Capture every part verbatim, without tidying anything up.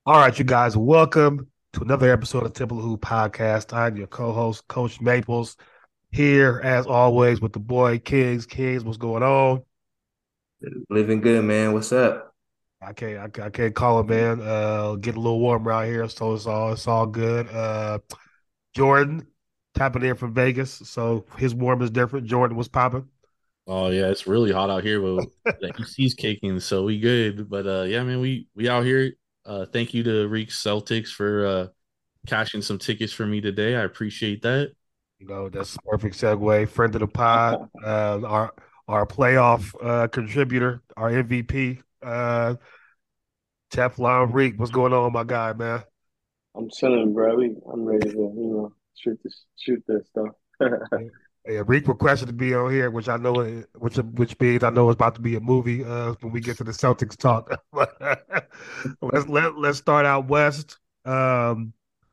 All right, you guys, welcome to another episode of Temple Who Podcast. I'm your co-host, Coach Maples, here as always with the boy Kings. Kings, what's going on? Living good, man. What's up? I can't, I, can't- I can't call it, man. Uh, getting a little warmer out here, so it's all, it's all good. Uh, Jordan tapping in from Vegas, so his warm is different. Jordan was popping. Oh yeah, it's really hot out here, but the A C's kicking, so we good. But uh yeah, man, we we out here. Uh thank you to Reek Celtics for uh cashing some tickets for me today. I appreciate that. You know, that's a perfect segue. Friend of the pod, uh, our our playoff uh, contributor, our M V P, uh, Teflon Reek. What's going on, my guy, man? I'm chilling, bro. We, I'm ready to, you know, shoot this, shoot this stuff. Yeah, yeah, Reek requested to be on here, which I know, which which means I know it's about to be a movie uh, when we get to the Celtics talk. let's let let's start out west. Um,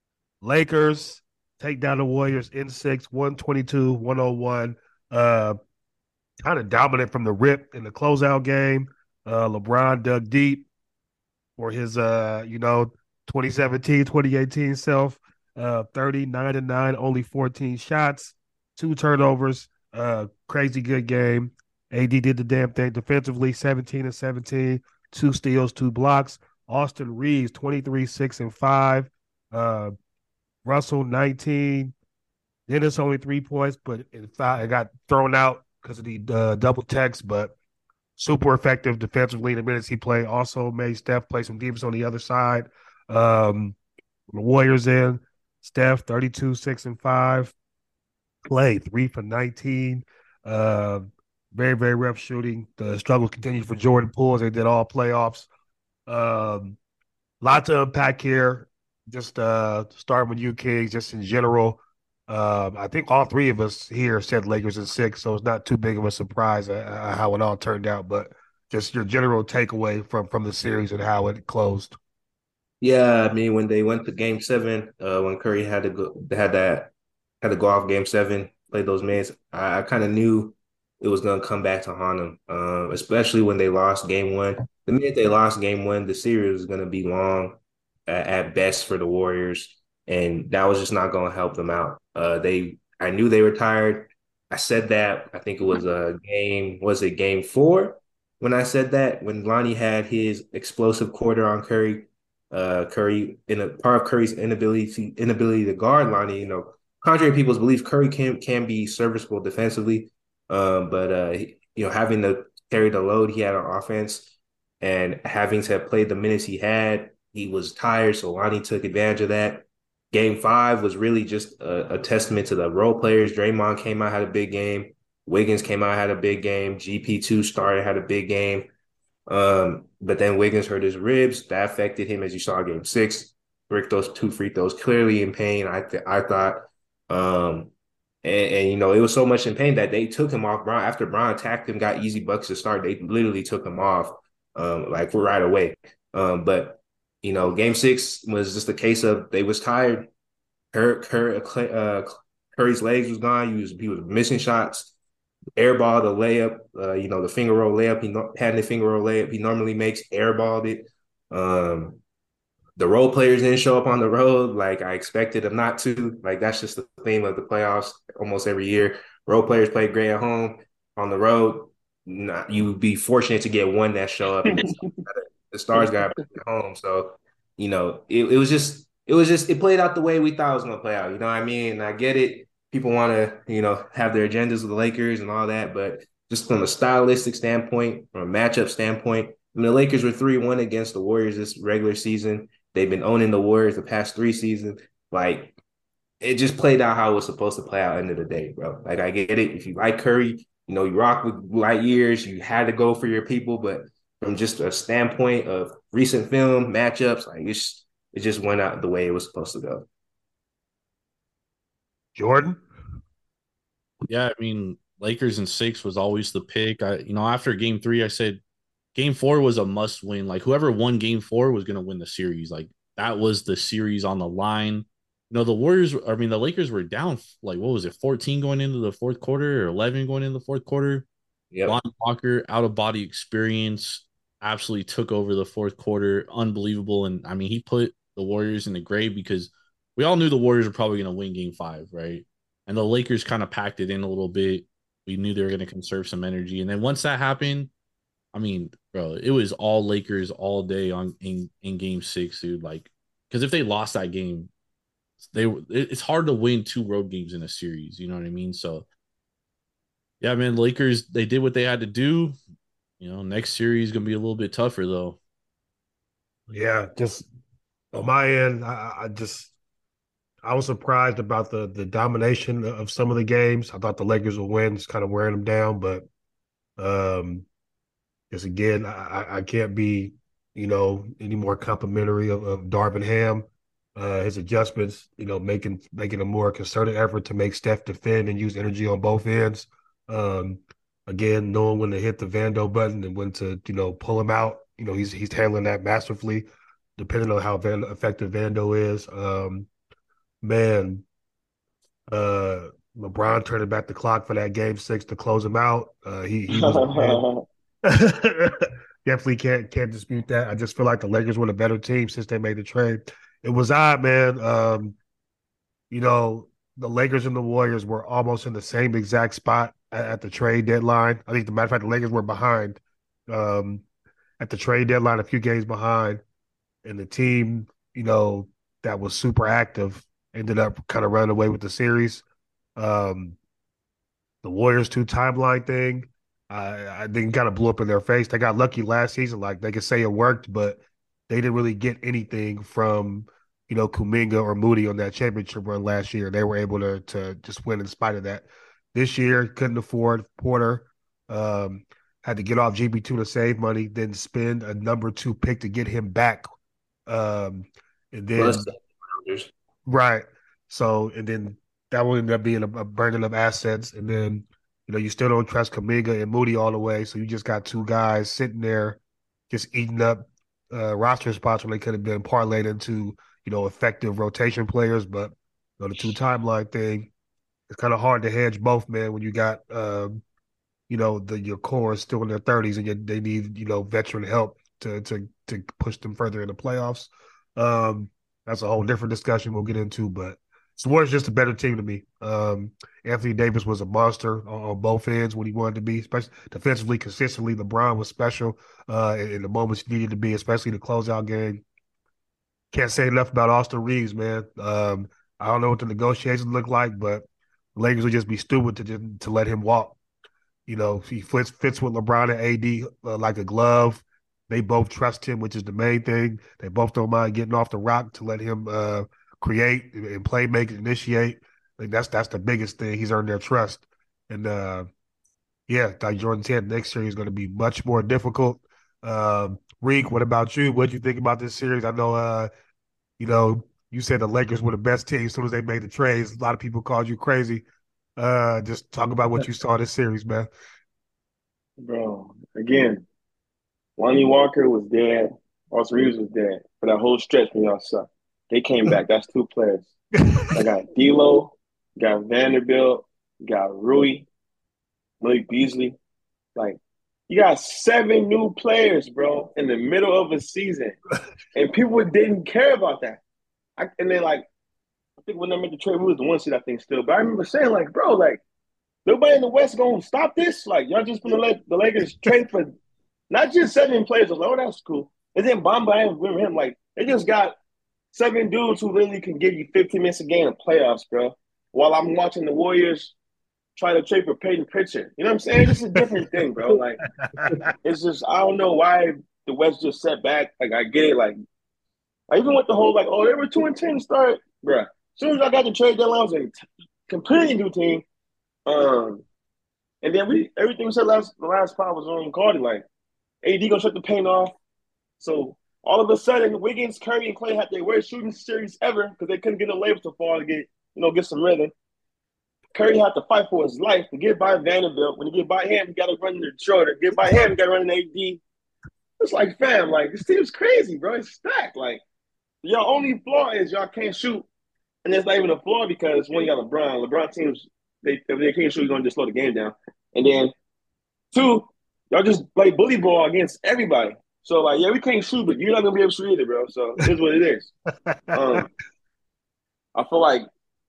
Lakers take down the Warriors in six, one twenty two, one oh one. Uh, kind of dominant from the rip in the closeout game. Uh, LeBron dug deep for his, uh, you know, twenty seventeen, twenty eighteen self. Uh, thirty-nine and nine, only fourteen shots, two turnovers. Uh, crazy good game. A D did the damn thing defensively, seventeen and seventeen, two steals, two blocks. Austin Reeves, twenty-three, six and five. Uh, Russell, nineteen. Dennis only three points, but it, it got thrown out because of the uh, double text, but super effective defensively in the minutes he played. Also made Steph play some defense on the other side. Um, the Warriors in Steph thirty-two, six and five. Clay three for nineteen. Uh, very, very rough shooting. The struggle continued for Jordan Poole as they did all playoffs. Um, lot to unpack here. Just uh, starting with you, Kings, just in general. Um, I think all three of us here said Lakers in six, so it's not too big of a surprise uh, uh, how it all turned out. But just your general takeaway from from the series and how it closed. Yeah, I mean, when they went to Game Seven, uh, when Curry had to go, they had that had to go off Game Seven, play those minutes. I, I kind of knew it was gonna come back to haunt them, um, especially when they lost Game One. The minute they lost Game One, the series was gonna be long at, at best for the Warriors, and that was just not gonna help them out. Uh, they, I knew they were tired. I said that. I think it was a game. Was it Game Four when I said that when Lonnie had his explosive quarter on Curry? Uh, Curry in a part of Curry's inability to, inability to guard Lonnie. You know, contrary to people's belief, Curry can can be serviceable defensively, um, but uh, you know, having to carry the load he had on offense and having to play the minutes he had, he was tired. So Lonnie took advantage of that. Game five was really just a, a testament to the role players. Draymond came out had a big game. Wiggins came out had a big game. G P two started had a big game. Um, but then Wiggins hurt his ribs. That affected him, as you saw, game six. Brick those two free throws, clearly in pain. I th- I thought, um, and, and you know, it was so much in pain that they took him off. Brown after Brown attacked him, got easy bucks to start. They literally took him off, um, like right away. Um, but you know, game six was just a case of they was tired. Her, her, uh, Curry's legs was gone. He was he was missing shots, airball the layup, uh, you know, the finger roll layup. He no- had the finger roll layup he normally makes, airballed it. Um, the role players didn't show up on the road like I expected them not to. Like that's just the theme of the playoffs almost every year. Role players play great at home. On the road, not, you would be fortunate to get one that show up, and the, the stars got at home. So, you know, it, it was just it was just it played out the way we thought it was gonna play out. You know what I mean? And I get it. People want to, you know, have their agendas with the Lakers and all that, but just from a stylistic standpoint, from a matchup standpoint, I mean, the Lakers were three one against the Warriors this regular season. They've been owning the Warriors the past three seasons. Like it just played out how it was supposed to play out end of the day, bro. Like I get it. If you like Curry, you know, you rock with light years, you had to go for your people, but from just a standpoint of recent film matchups, like it's it just went out the way it was supposed to go. Jordan, Yeah, I mean, Lakers and six was always the pick. I you know, after game three, I said game four was a must win. Like whoever won game four was gonna win the series. Like that was the series on the line. You know, the Warriors, I mean, the Lakers were down like what was it, fourteen going into the fourth quarter or eleven going into the fourth quarter. Yep. Lonnie Walker, out of body experience. absolutely took over the fourth quarter. Unbelievable. And I mean, he put the Warriors in the grave because we all knew the Warriors were probably going to win game five, right? And the Lakers kind of packed it in a little bit. We knew they were going to conserve some energy. And then once that happened, I mean, bro, it was all Lakers all day on in, in game six, dude. Like, because if they lost that game, they it's hard to win two road games in a series. You know what I mean? So, yeah, man, Lakers, they did what they had to do. You know, next series is gonna be a little bit tougher though. Yeah, just on my end, I, I just I was surprised about the the domination of some of the games. I thought the Lakers would win, it's kind of wearing them down, but um, just again, I, I can't be, you know, any more complimentary of, of Darvin Ham. Uh, his adjustments, you know, making making a more concerted effort to make Steph defend and use energy on both ends. Um, again, knowing when to hit the Vando button and when to, you know, pull him out. You know, he's he's handling that masterfully, depending on how Van, effective Vando is. Um, man, uh, LeBron turning back the clock for that game six to close him out. Uh, he he was ahead. Definitely can't can't dispute that. I just feel like the Lakers were the better team since they made the trade. It was odd, man. Um, you know, the Lakers and the Warriors were almost in the same exact spot at, at the trade deadline. I think, the matter of fact, the Lakers were behind um, at the trade deadline, a few games behind, and the team, you know, that was super active ended up kind of running away with the series. Um, the Warriors two timeline thing, I, I think kind of blew up in their face. They got lucky last season, like they could say it worked, but they didn't really get anything from, you know, Kuminga or Moody on that championship run last year. They were able to to just win in spite of that. This year, couldn't afford Porter. Um, had to get off G B two to save money, then spend a number two pick to get him back. Um, and then Plus, right. So, and then that will end up being a, a burden of assets. And then, you know, you still don't trust Kaminga and Moody all the way. So you just got two guys sitting there just eating up uh, roster spots when they could have been parlayed into, you know, effective rotation players. But, you know, the two timeline thing, it's kind of hard to hedge both, man, when you got, um, you know, the your core is still in their thirties and you, they need, you know, veteran help to to to push them further in the playoffs. Um, that's a whole different discussion we'll get into, but the Warriors just a better team to me. Um, Anthony Davis was a monster on, on both ends when he wanted to be, especially defensively, consistently. LeBron was special uh, in, in the moments he needed to be, especially the closeout game. Can't say enough about Austin Reeves, man. Um, I don't know what the negotiations look like, but the Lakers would just be stupid to just, to let him walk. You know, he fits fits with LeBron and A D uh, like a glove. They both trust him, which is the main thing. They both don't mind getting off the rock to let him uh, create and play, make, initiate. Like that's that's the biggest thing. He's earned their trust, and uh, yeah, like Jordan said, next series is going to be much more difficult. Um, Reek, what about you? What do you think about this series? I know, uh, you know, you said the Lakers were the best team as soon as they made the trades. A lot of people called you crazy. Uh, just talk about what you saw this series, man. Bro, again, Lonnie Walker was dead. Austin Reeves was dead for that whole stretch when y'all sucked. They came back. That's two players. I got D'Lo, got Vanderbilt, got Rui, Malik Beasley. Like, you got seven new players, bro, in the middle of a season, and people didn't care about that. I, and then, like, I think when I made the trade, we was the one seed, I think, still. But I remember saying, like, bro, like, nobody in the West gonna stop this. Like, y'all just gonna let the Lakers trade for not just seven players. I was like, oh, that's cool. And then Bamba, I remember him. Like, they just got seven dudes who literally can give you fifteen minutes a game in playoffs, bro. While I'm watching the Warriors try to trade for Peyton Pritchard. You know what I'm saying? This is a different thing, bro. Like, it's just, I don't know why the West just set back. Like, I get it. Like, I even with the whole, like, oh, they were two and ten start, bro. As soon as I got the trade deadline, I was a completely new team. Um, and then we everything we said last the last part was on Cardi. Like, A D gonna shut the paint off. So all of a sudden, Wiggins, Curry, and Clay had their worst shooting series ever because they couldn't get the labels to fall to get you know get some rhythm. Curry had to fight for his life to get by Vanderbilt. When you get by him, you got to run the shorter. Get by him, you got to run an A D. It's like, fam, like this team's crazy, bro. It's stacked. Like your only flaw is y'all can't shoot, and that's not even a flaw because when you got LeBron, LeBron teams they if they can't shoot, you're gonna just slow the game down. And then two, y'all just play bully ball against everybody. So like, yeah, we can't shoot, but you're not gonna be able to shoot either, bro. So it is what it is. Um, I feel like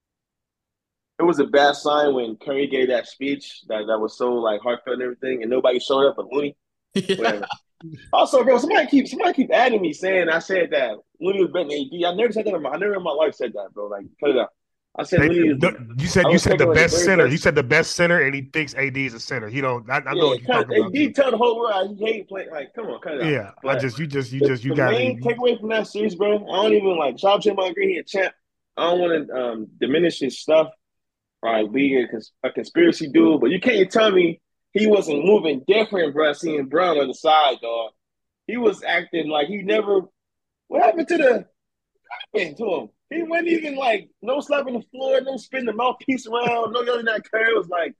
it was a bad sign when Curry gave that speech that, that was so like heartfelt and everything, and nobody showed up but Looney. Yeah. Whatever. Also, bro, somebody keep somebody keep adding me saying I said that Looney was better than A D. I never said that. In my, I never in my life said that, bro. Like, cut it out. I said They, Looney is the. you said I you was said the taking like the best very center. best. You said the best center, and he thinks A D is a center. He don't. I, I know Yeah, what you're cut, talking A about D too. tell the whole world he hate playing. Like, come on, cut it out. Yeah, I But just you just you the, just you the got main to. takeaway from that series, bro, I don't even like shout out to Draymond Green, he a champ. I don't want to um, diminish his stuff or like be a, cons- a conspiracy dude, but you can't tell me he wasn't moving different, bro. Seeing Brown on the side, dog. He was acting like he never. What happened to the? Happened to him? He wasn't even like no slapping the floor, no spinning the mouthpiece around, no yelling at Curry. It was like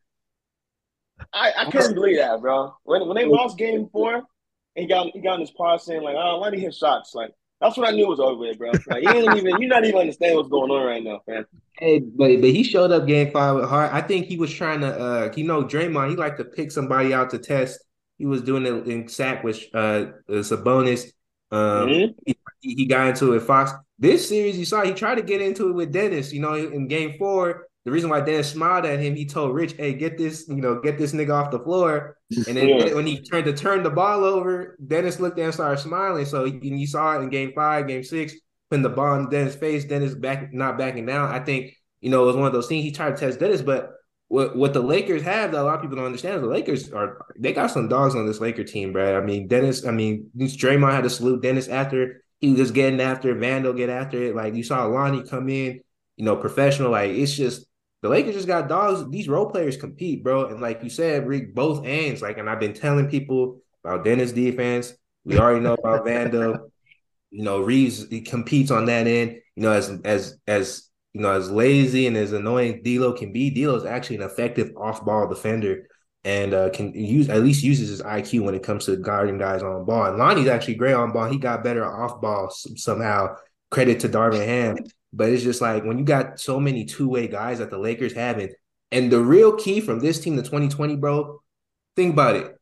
I, I couldn't believe that, bro. When when they lost game four, and he got he got in his pod saying like, "Oh, let me hit shots." Like that's what I knew was over with, bro. Like you didn't even you not even understand what's going on right now, man. Hey, but but he showed up game five with heart. I think he was trying to uh you know, Draymond, he liked to pick somebody out to test. He was doing it in sack with uh Sabonis. Um Mm-hmm. he, he got into it with Fox. This series you saw he tried to get into it with Dennis, you know, in game four. The reason why Dennis smiled at him, he told Rich, hey, get this, you know, get this nigga off the floor. And then Yeah. when he turned to turn the ball over, Dennis looked at and started smiling. So you, you saw it in game five, game six. Putting the ball in Dennis' face, Dennis back not backing down. I think, you know, it was one of those things he tried to test Dennis, but what what the Lakers have that a lot of people don't understand is the Lakers are they got some dogs on this Laker team, bro. I mean, Dennis, I mean, Draymond had to salute Dennis after he was getting after it, Vandal get after it. Like you saw Lonnie come in, you know, professional. Like it's just the Lakers just got dogs. These role players compete, bro. And like you said, Rick, both ends. Like, and I've been telling people about Dennis defense. We already know about Vandal. You know, Reeves he competes on that end. You know, as as as you know, as lazy and as annoying D'Lo can be, D'Lo is actually an effective off-ball defender and uh, can use at least uses his I Q when it comes to guarding guys on ball. And Lonnie's actually great on ball. He got better off ball somehow. Credit to Darvin Ham. But it's just like when you got so many two-way guys that the Lakers having, and the real key from this team to twenty twenty, bro, think about it.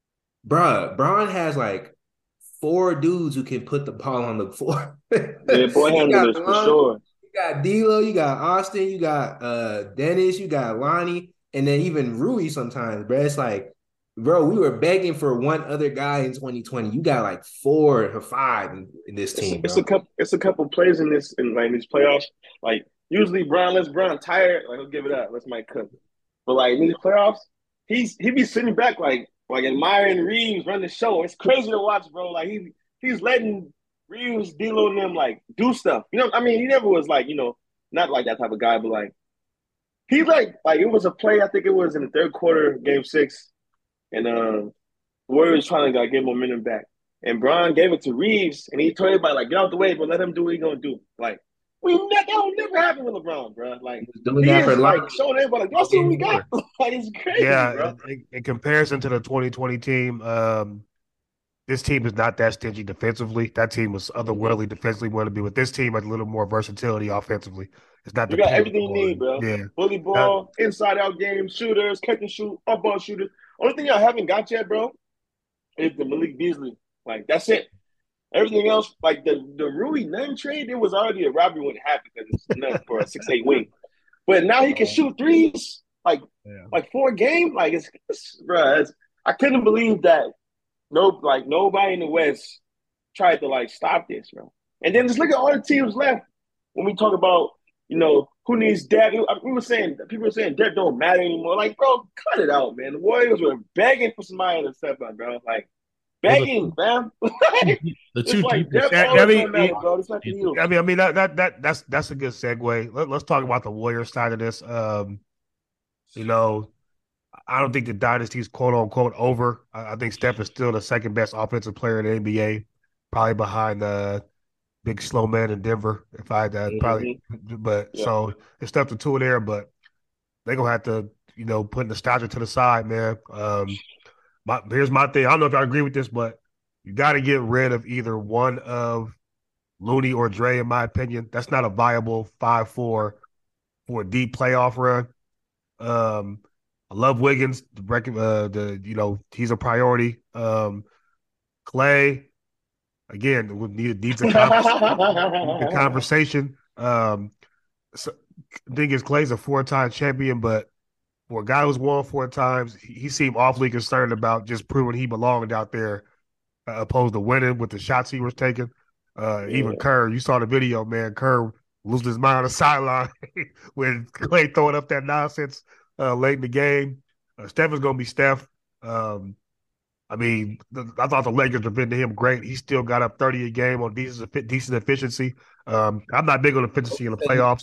Bruh, Braun has like four dudes who can put the ball on the floor. Yeah, boy You got handlers for Malone, sure. you got D'Lo, you got Austin, you got uh Dennis, you got Lonnie, and then even Rui sometimes, bro. It's like, bro, we were begging for one other guy in twenty twenty. You got like four or five in, in this It's team, it's bro. a couple it's a couple plays in this in like these playoffs. Like usually Brown lets Brown tired, like he'll give it up. Let's Mike cook. But like in these playoffs, he's he be sitting back like like admiring Reeves run the show. It's crazy to watch, bro. Like he he's letting Reeves, D'Lo, and them like do stuff. You know, I mean, he never was like you know not like that type of guy, but like he like like it was a play. I think it was in the third quarter, game six, and um, Warriors trying to like, get momentum back. And Bron gave it to Reeves, and he told everybody like, "Get out the way, but let him do what he gonna do." Like, we ne- that will never happen with LeBron, bro. Like, He was doing he that for is Lonnie like showing everybody, like, "Y'all see what we Game got?" four. Like, it's crazy, Yeah, bro. in, in comparison to the twenty twenty team, um, this team is not that stingy defensively. That team was Mm-hmm. otherworldly defensively want to be with this team has a little more versatility offensively. It's not You got dependent everything you need, on bro. yeah. Bully Uh, ball, inside out game, shooters, catch and shoot, up ball shooters. Only thing I haven't got yet, bro, is the Malik Beasley. Like, that's it. Everything else, like the the Rui name trade, it was already a robbery when it happened because it's nothing for a six eight wing. But now he can shoot threes, like yeah. like four game. Like it's, it's bro, it's, I couldn't believe that no like nobody in the West tried to like stop this, bro. And then just look at all the teams left when we talk about you know who needs depth. We were saying people were saying depth don't matter anymore. Like, bro, cut it out, man. The Warriors were begging for somebody to step up, bro. Like Well, the begging, fam. the It's two like deepest. depth Yeah, I always mean, gonna matter, it, bro. It's not the Heels. I mean, I mean that that that that's that's a good segue. Let, let's talk about the Warriors side of this. Um, you know, I don't think the dynasty's quote unquote over. I, I think Steph is still the second best offensive player in the N B A, probably behind the big slow man in Denver. If I had that, probably, Mm-hmm. but Yeah. so it's stuff to two there, but they gonna have to, you know, put nostalgia to the side, man. Um, my here's my thing. I don't know if I agree with this, but you got to get rid of either one of Looney or Dre, in my opinion. That's not a viable five four for a deep playoff run. Um, I love Wiggins. The, uh, the you know he's a priority. Um, Clay. again, we need needs a conversation. The conversation. Um, so, thing is, Clay's a four-time champion, but for a guy who's won four times, he, he seemed awfully concerned about just proving he belonged out there, uh, opposed to winning with the shots he was taking. Uh, Yeah. even Kerr, you saw the video, man. Kerr losing his mind on the sideline when Clay throwing up that nonsense uh, late in the game. Uh, Steph is going to be Steph. Um, I mean, the, I thought the Lakers were been to him great. He still got up thirty a game on decent, decent efficiency. Um, I'm not big on efficiency in the playoffs.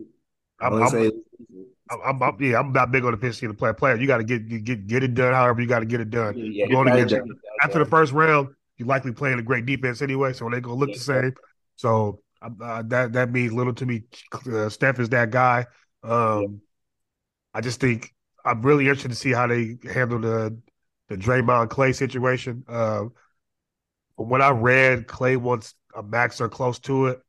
I I'm, would I'm, say I'm, I'm, yeah, I'm not big on efficiency in the player. Player, you got to get get get it done. However, you got to get it done. yeah, Going gotta against done, after the first round, you're likely playing a great defense anyway, so they gonna look the same. So uh, that that means little to me. Uh, Steph is that guy. Um, Yeah. I just think I'm really interested to see how they handle the the Draymond Clay situation. Uh, from what I read, Clay wants a max or close to it.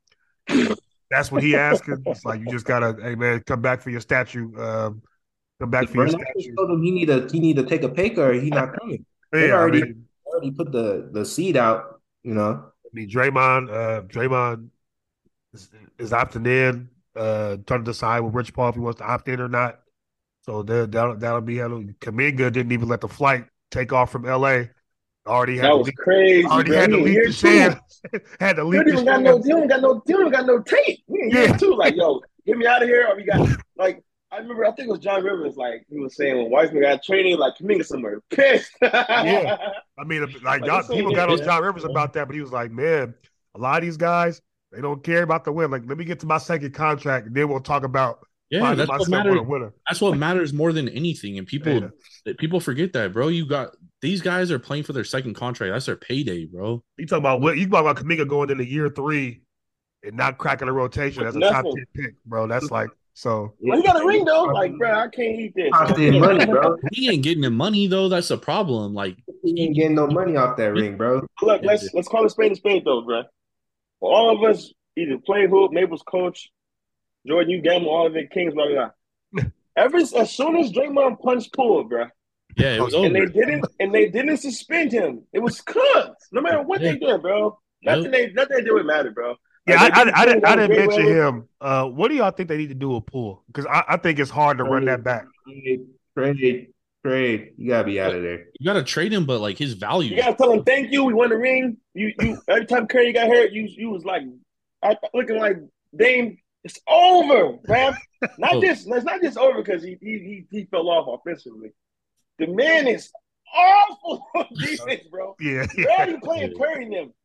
That's what he asking. It's like you just gotta, hey man, come back for your statue. Um, come back for your Bernard just statue. told him he need to he need to take a pay cut or he not coming. They Yeah, I already mean, already put the the seed out, you know. I mean, Draymond, uh, Draymond is, is opting in, uh, trying to decide with Rich Paul if he wants to opt in or not. So that that'll, that'll be handled. Kaminga didn't even let the flight take off from L A. Already had That to was leave, crazy, already bro. had to He in leave here the too. shed. had to He leave don't the even got no, shed. he don't got no, he don't got no tape. He in here Yeah. too. Like, yo, get me out of here. Or we got like, I remember, I think it was John Rivers. Like he was saying when Wiseman got traded, like Kaminga somewhere pissed. Yeah. I mean, like, Like, y'all, this ain't people it, got on man. John Rivers about that, but he was like, man, a lot of these guys, they don't care about the win. Like, let me get to my second contract, and then we'll talk about Yeah, finding that's what myself on matters. a winner. That's what matters more than anything. And people Yeah. people forget that, bro. You got these guys are playing for their second contract. That's their payday, bro. You talk about what you talk about Kaminga going into year three and not cracking a rotation With as a top nothing. ten pick, bro. That's like so. Well, he got a ring though. Like, bro, I can't eat this. Costing money, bro. He ain't getting the money though. That's the problem. Like He ain't getting no money off that ring, bro. Look, let's let's call it spade a spade though, bro. For all of us either play hoop, Maples coach, Jordan, you gamble, all of it, Kings, blah blah blah. Ever as soon as Draymond punched Poole, bro, yeah, it was and over. they didn't and they didn't suspend him, it was cooked. No matter what Yeah. they did, bro. Yep. Nothing they nothing they did would matter, bro. Yeah, Like, I, they I, I, did didn't, I didn't great mention weather. him. Uh, what do y'all think they need to do with Poole? Because I, I think it's hard to run that back. Trade, trade, trade. You gotta be out of there. You gotta trade him, but like his value. You gotta tell him thank you. We won the ring. You you every time Curry got hurt, you you was like looking like Dame. It's over, man. Not Oh. just it's not just over because he, he he he fell off offensively. The man is awful on defense, bro. Yeah, They're yeah. already playing Curry and them.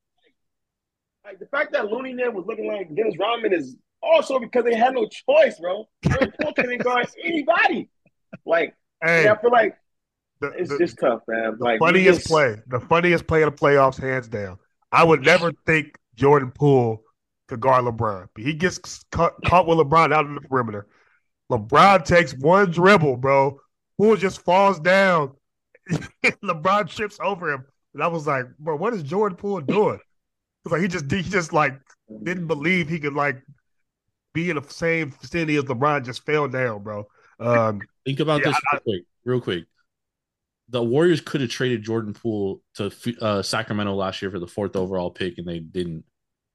Like the fact that Looney them was looking like Dennis Rodman is also because they had no choice, bro. Jordan Poole couldn't guard anybody. Like, Hey, yeah, I feel like the, it's the, just tough, man. the Like we funniest just- play, the funniest play of the playoffs, hands down. I would never think Jordan Poole could guard LeBron. But he gets caught, caught with LeBron out of the perimeter. LeBron takes one dribble, bro. Poole just falls down. LeBron trips over him. And I was like, bro, what is Jordan Poole doing? It's like he just he just like didn't believe he could like be in the same vicinity as LeBron, just fell down, bro. Um, Think about Yeah, this real quick, real quick. The Warriors could have traded Jordan Poole to uh, Sacramento last year for the fourth overall pick, and they didn't.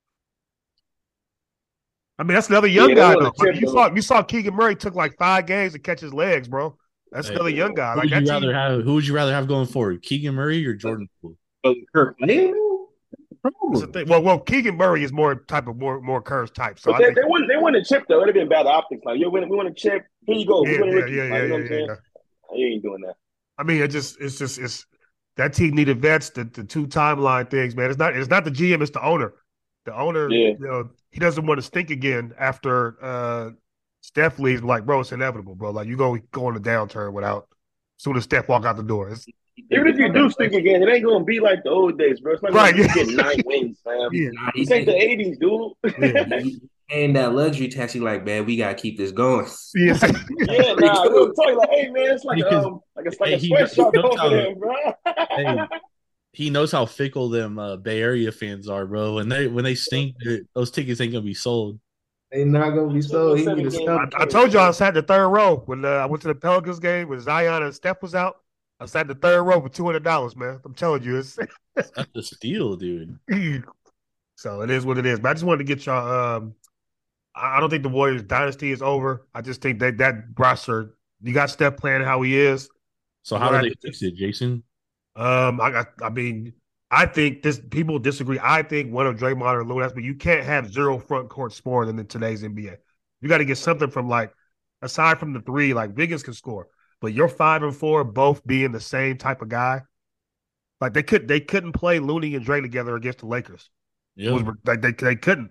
I mean, that's another young Yeah, they guy wanna though. I mean, chip you him. saw you saw Keegan Murray took like five games to catch his legs, bro. That's Hey, another young guy. Who Like would that you team, rather have? Who would you rather have going forward, Keegan Murray or Jordan Poole? Kirk, man, that's the thing. Well, well, Keegan Murray is more type of more more Curse type. So But I they, think they want they want a chip though. It'd have been bad optics. Like, yo, we want, we want a chip. Here you go. yeah, we want a yeah, rookie. yeah, Like, yeah, you know what yeah, I'm saying? yeah. You ain't doing that. I mean, it just it's just it's that team needed vets. The, the two timeline things, man. It's not it's not the G M. It's the owner. The owner, Yeah. you know, he doesn't want to stink again after uh, Steph leaves. Like, bro, it's inevitable, bro. Like, you go go on a downturn without as soon as Steph walk out the door. It's, Even if you do stick again, it ain't gonna be like the old days, bro. It's not Right, gonna yeah. get nine wins, fam. yeah, Nah, This he ain't the eighties, dude. yeah, and that luxury tax. He like, man, we gotta keep this going. yeah. Yeah, nah, we'll tell you like, hey man, it's like Because- um, like it's like hey, a he- sweatshop he knows over how- there, bro. Hey, he knows how fickle them uh, Bay Area fans are, bro. When they when they stink, those tickets ain't gonna be sold. They not gonna be sold. He need to Seven stop. I, I told you I sat in the third row when uh, I went to the Pelicans game when Zion and Steph was out. I sat in the third row for two hundred dollars, man. I'm telling you, it's That's a steal, dude. So it is what it is. But I just wanted to get y'all. Um, I don't think the Warriors dynasty is over. I just think that that roster, you got Steph playing how he is. So You're how gonna do have they to fix just, it, Jason? um, I got. I mean, I think this people disagree. I think one of Draymond or Lewis, but you can't have zero front court scoring in today's N B A. You got to get something from like aside from the three, like Wiggins can score, but your five and four both being the same type of guy. Like they could they couldn't play Looney and Dre together against the Lakers. It was Yeah. like they they couldn't.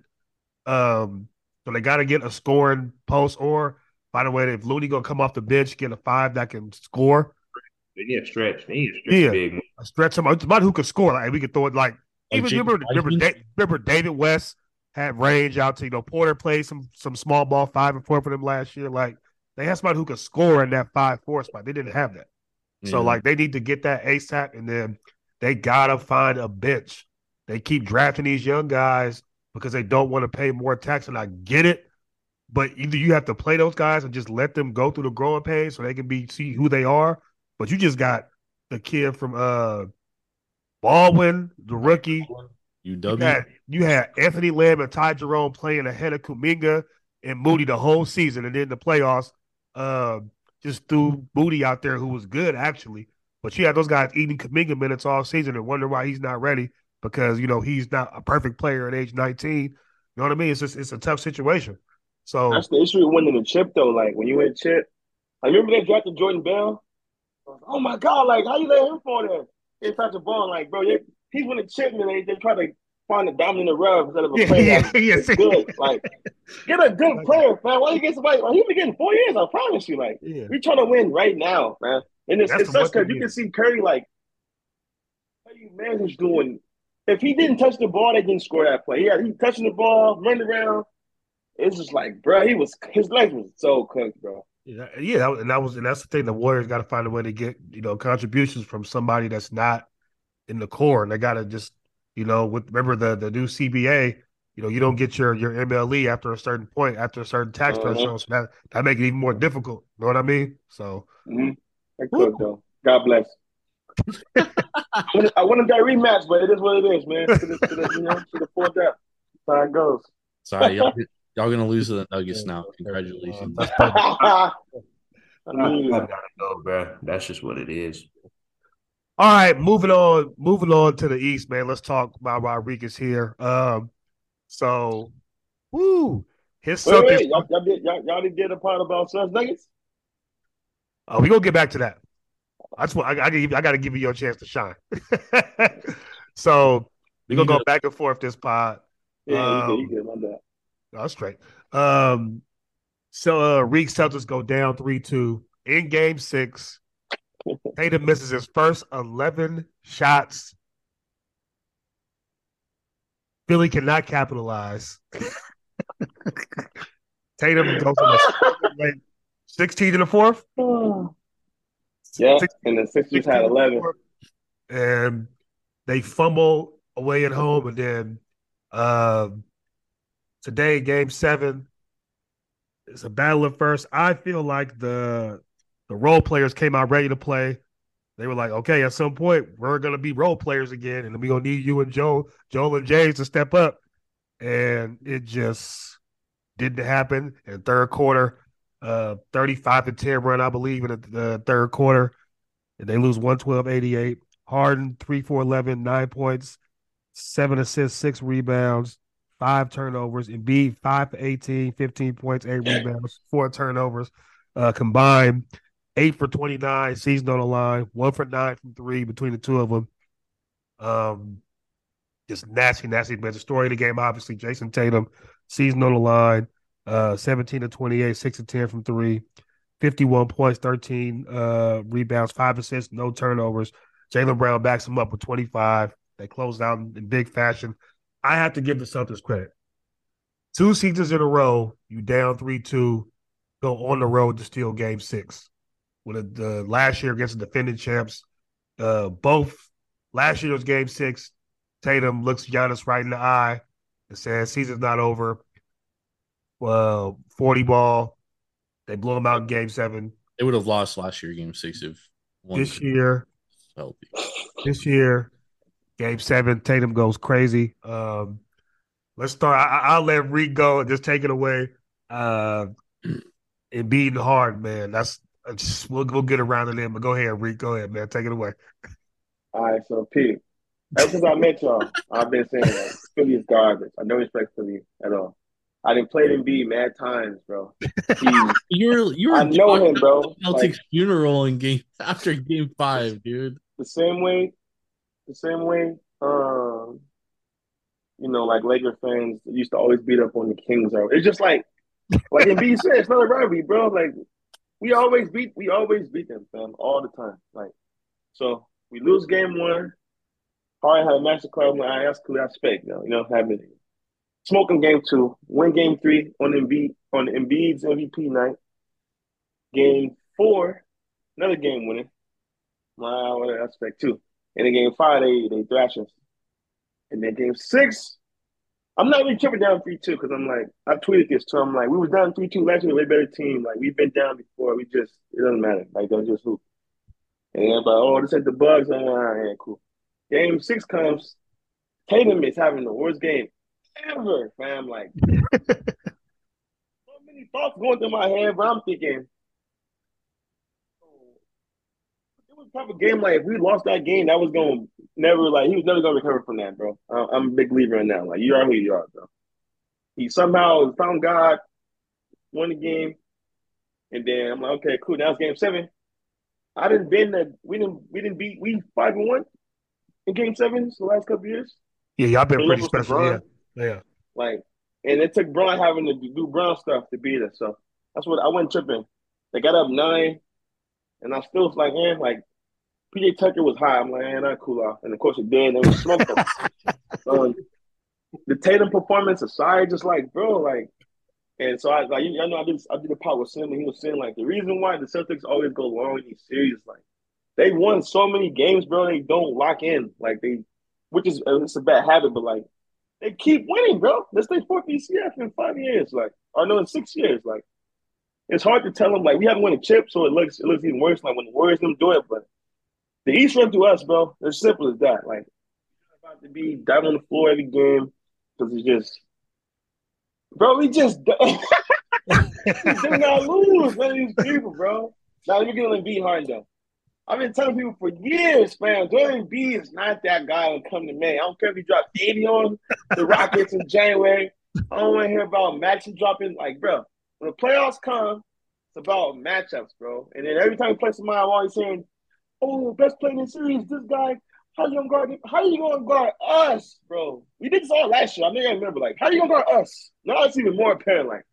Um, so they got to get a scoring post. Or by the way, if Looney gonna come off the bench, get a five that can score. They need a stretch. They need a stretch Yeah, big. a stretch somebody, somebody who could score. Like we could throw it. Like Like even James remember remember Wiseman? remember David West had range out to you know Porter played some some small ball five and four for them last year. Like they had somebody who could score in that five four spot. They didn't have that. So Yeah. like they need to get that ASAP, and then they gotta find a bench. They keep drafting these young guys because they don't want to pay more tax, and I get it. But either you have to play those guys and just let them go through the growing pains so they can be see who they are. But you just got the kid from uh Baldwin, the rookie. You U W. had you had Anthony Lamb and Ty Jerome playing ahead of Kuminga and Moody the whole season, and then the playoffs, uh, just threw Moody out there who was good actually. But you had those guys eating Kuminga minutes all season and wonder why he's not ready because you know he's not a perfect player at age nineteen. You know what I mean? It's just it's a tough situation. That's So the issue with winning the chip, though. Like when you win chip, I remember they drafted Jordan Bell. Oh my God! Like how you let him fall there? It's such a ball. Like bro, they, he's winning chip, and they they try to find a diamond in the rough instead of a yeah, player yeah, that's, yeah. that's See, good. Like get a good player, man. Why you get somebody? Like, he been getting four years. I promise you. Like yeah. we trying to win right now, man. And it's That's it's the such one because thing. you Yeah. can see Curry like how you manage doing. If he didn't touch the ball, they didn't score that play. Yeah, he touching the ball, running around. It's just like, bro, he was his legs was so cooked, bro. Yeah, yeah, and that was and that's the thing. The Warriors got to find a way to get you know contributions from somebody that's not in the core, and they got to just you know with remember the the new C B A. You know, you don't get your your M L E after a certain point, after a certain tax Uh-huh. threshold, so that that make it even more difficult. You know what I mean? So, Mm-hmm. They woo. cooked though. God bless. I wanted that rematch, but it is what it is, man. To the, to the you know, to the fourth depth. That's how it goes. Sorry, y'all, y'all gonna lose to the Nuggets now. Uh, Congratulations. that's perfect. I I, mean, I gotta go, bro. That's just what it is. All right, moving on, moving on to the East, man. Let's talk about Rodriguez here. Um, so, woo, his wait, Celtics. wait, y'all, y'all did y'all, y'all did get a part about Suns Nuggets? Uh, we gonna get back to that. I just want, I, I, I got to give you your chance to shine. So We we're gonna need go to. back and forth this pod. Yeah, you good, you Um, good, my bad. that's straight. Um, so uh, Reek Celtics go down three two in Game Six. Tatum misses his first eleven shots. Philly cannot capitalize. Tatum goes on a sixteen in the fourth. Yeah, sixteen, and the Sixers sixteen had in the eleven. fourth. And they fumble away at home, and then um, today, Game Seven, it's a battle at first. I feel like the the role players came out ready to play. They were like, okay, at some point we're gonna be role players again, and we're gonna need you and Joe, Joel and James to step up. And it just didn't happen in third quarter. Uh, thirty-five to ten run, I believe, in the, the third quarter, and they lose one twelve eighty-eight. Harden three four eleven, nine points, seven assists, six rebounds, five turnovers. Embiid five for eighteen, fifteen points, eight rebounds, four turnovers. Uh, combined eight for twenty-nine, season on the line, one for nine from three between the two of them. Um, just nasty, nasty. But the story of the game, obviously, Jason Tatum, season on the line, uh, seventeen to twenty-eight, six to ten from three, fifty-one points, thirteen uh, rebounds, five assists, no turnovers. Jaylen Brown backs him up with twenty-five. They closed out in, in big fashion. I have to give the Celtics credit. Two seasons in a row, you down three two, go on the road to steal game six. With the, the last year against the defending champs, uh, both last year's game six, Tatum looks Giannis right in the eye and says, season's not over. Well, forty ball. They blow him out in game seven. They would have lost last year, Game Six, if one This year, healthy. this year, game seven, Tatum goes crazy. Um, Let's start. I, I'll let Reek go and just take it away. Uh, and beating hard, man. That's just, we'll we'll get around to them. But go ahead, Reek. Go ahead, man. Take it away. All right, so Pete, ever since I met y'all, I've been saying like Philly is garbage. I don't respect Philly at all. I didn't play them B mad times, bro. He, You were you were I know talking him, bro. about Like Celtics funeral in game after game five, dude. the same way, the same way. Um, you know, like Laker fans used to always beat up on the Kings. Or it's just like, like in B said, it's not a rivalry, bro. Like we always beat, we always beat them, fam, all the time. Like so, we lose game one. Harden had a master class. I'm like, "All right, that's cool. That's fake, though. You know, having smoking game two, win game three on Embiid on Embiid's M V P night. Game four, another game winning. Wow, well, that's fake too. And then game five, they they thrash us. And then game six, I'm not really tripping down three two because I'm like, I tweeted this too. I'm like, we was down three two last year, way better team. Like we've been down before. We just it doesn't matter. Like that's just hoop. And everybody, oh, this ain't the Bugs. I'm like, all right, cool. Game six comes. Tatum is having the worst game ever, fam. Like so many thoughts going through my head, but I'm thinking, oh, it was a type of game like if we lost that game, that was going to never like he was never going to recover from that, bro. Uh, I'm a big believer in that. Like you are who you are, bro. He somehow found God, won the game, and then I'm like, okay, cool. Now it's game seven. I didn't been that we didn't we didn't beat we five and one in game seven the last couple years. Yeah, y'all been Three pretty levels to special. Yeah, Bron. yeah. Like, and it took Braun having to do Braun stuff to beat us. So that's what I went tripping. They got up nine, and I still was like, man, like P J Tucker was high. I'm like, man, that cool off. And of course it did. And we smoked them. um, the Tatum performance aside, just like, bro, like, and so I like, I know I did I did a part with Sim, and he was saying like the reason why the Celtics always go long in these series, like they won so many games, bro. They don't lock in, like they, which is it's a bad habit, but like. They keep winning, bro. That's their fourth E C F in five years, like, or no, in six years. Like, it's hard to tell them like we haven't won a chip, so it looks it looks even worse. Like when the Warriors them do it, but the East run through us, bro. It's simple as that. Like, you're about to be down on the floor every game because it's just, bro. We just we do not lose none of these people, bro. Now let me get on beat hard though. I've been telling people for years, man, Joel Embiid is not that guy when it comes to me. I don't care if he dropped eighty on the Rockets in January. I don't want to hear about Maxey dropping. Like, bro, when the playoffs come, it's about matchups, bro. And then every time we play somebody, I'm always saying, oh, best player in the series, this guy. How you gonna guard him? How you gonna guard us, bro? We did this all last year. I think I remember. Like, how you gonna guard us? Now it's even more apparent. Like,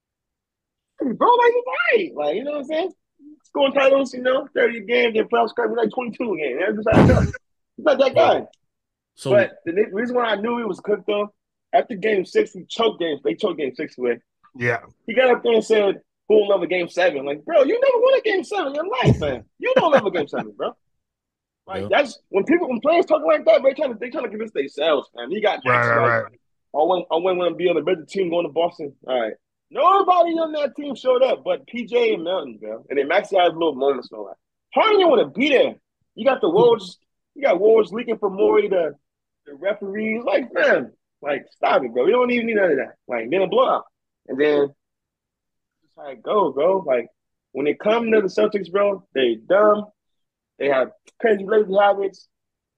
bro, like he's right. Like, you know what I'm saying? Scoring titles, you know, thirty games, then playoffs card, like twenty-two again. That's just how it goes. He's not that guy. So, but the reason why I knew he was cooked though, after game six, we choked games. They choked game six away. Yeah. He got up there and said, who will love a game seven? Like, bro, you never won a game seven in your life, man. You don't love a game seven, bro. Like, yeah. That's when people, when players talking like that, they trying to, they trying to convince themselves, man. He got right, right, like, right. I went, I went when I be on the better team going to Boston. All right. Nobody on that team showed up but P J and Melton, bro. And then Maxey had little moments though. Like, Harden didn't want to be there. You got the Wolves, you got Wolves leaking from Morey to the referees. Like, man, like, stop it, bro. We don't even need none of that. Like, then a blowout. And then that's how it goes, bro. Like, when it comes to the Celtics, bro, they dumb. They have crazy lazy habits.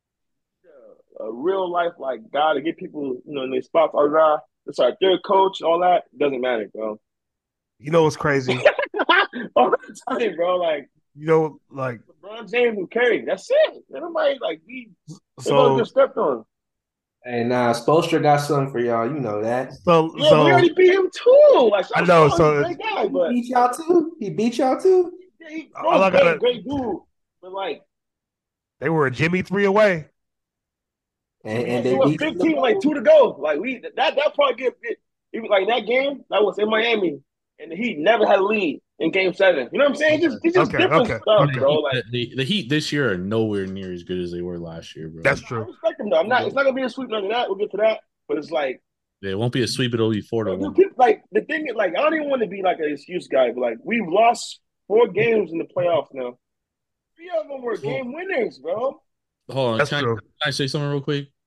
A real life, like, guy to get people, you know, in their spots. All right. It's our third coach, all that doesn't matter, bro. You know what's crazy? All the time, bro. Like, you know, like LeBron James and Curry. That's it. Everybody like we so get stepped on. Hey, nah, Spoelstra got something for y'all. You know that. So, yeah, so we already beat him too. Like, I know. So great guy, but he beat y'all too. He beat y'all too. Yeah, he, bro, great, gotta, great dude. But like, they were a Jimmy three away. And, yeah, and they were fifteen, like two to go. Like we that that part get even like that game that was in Miami, and the Heat never had a lead in Game Seven. You know what I'm saying? Just it's just okay, different okay, stuff, okay. bro. Like the, the Heat this year are nowhere near as good as they were last year, bro. That's true. I respect them though. I'm not. It's not gonna be a sweep none of that. We'll get to that. But it's like yeah, it won't be a sweep. It'll be four to one. Like the thing is, like I don't even want to be like an excuse guy, but like we've lost four games in the playoffs now. Three of them were game winners, bro. Hold on, can I, can I say something real quick?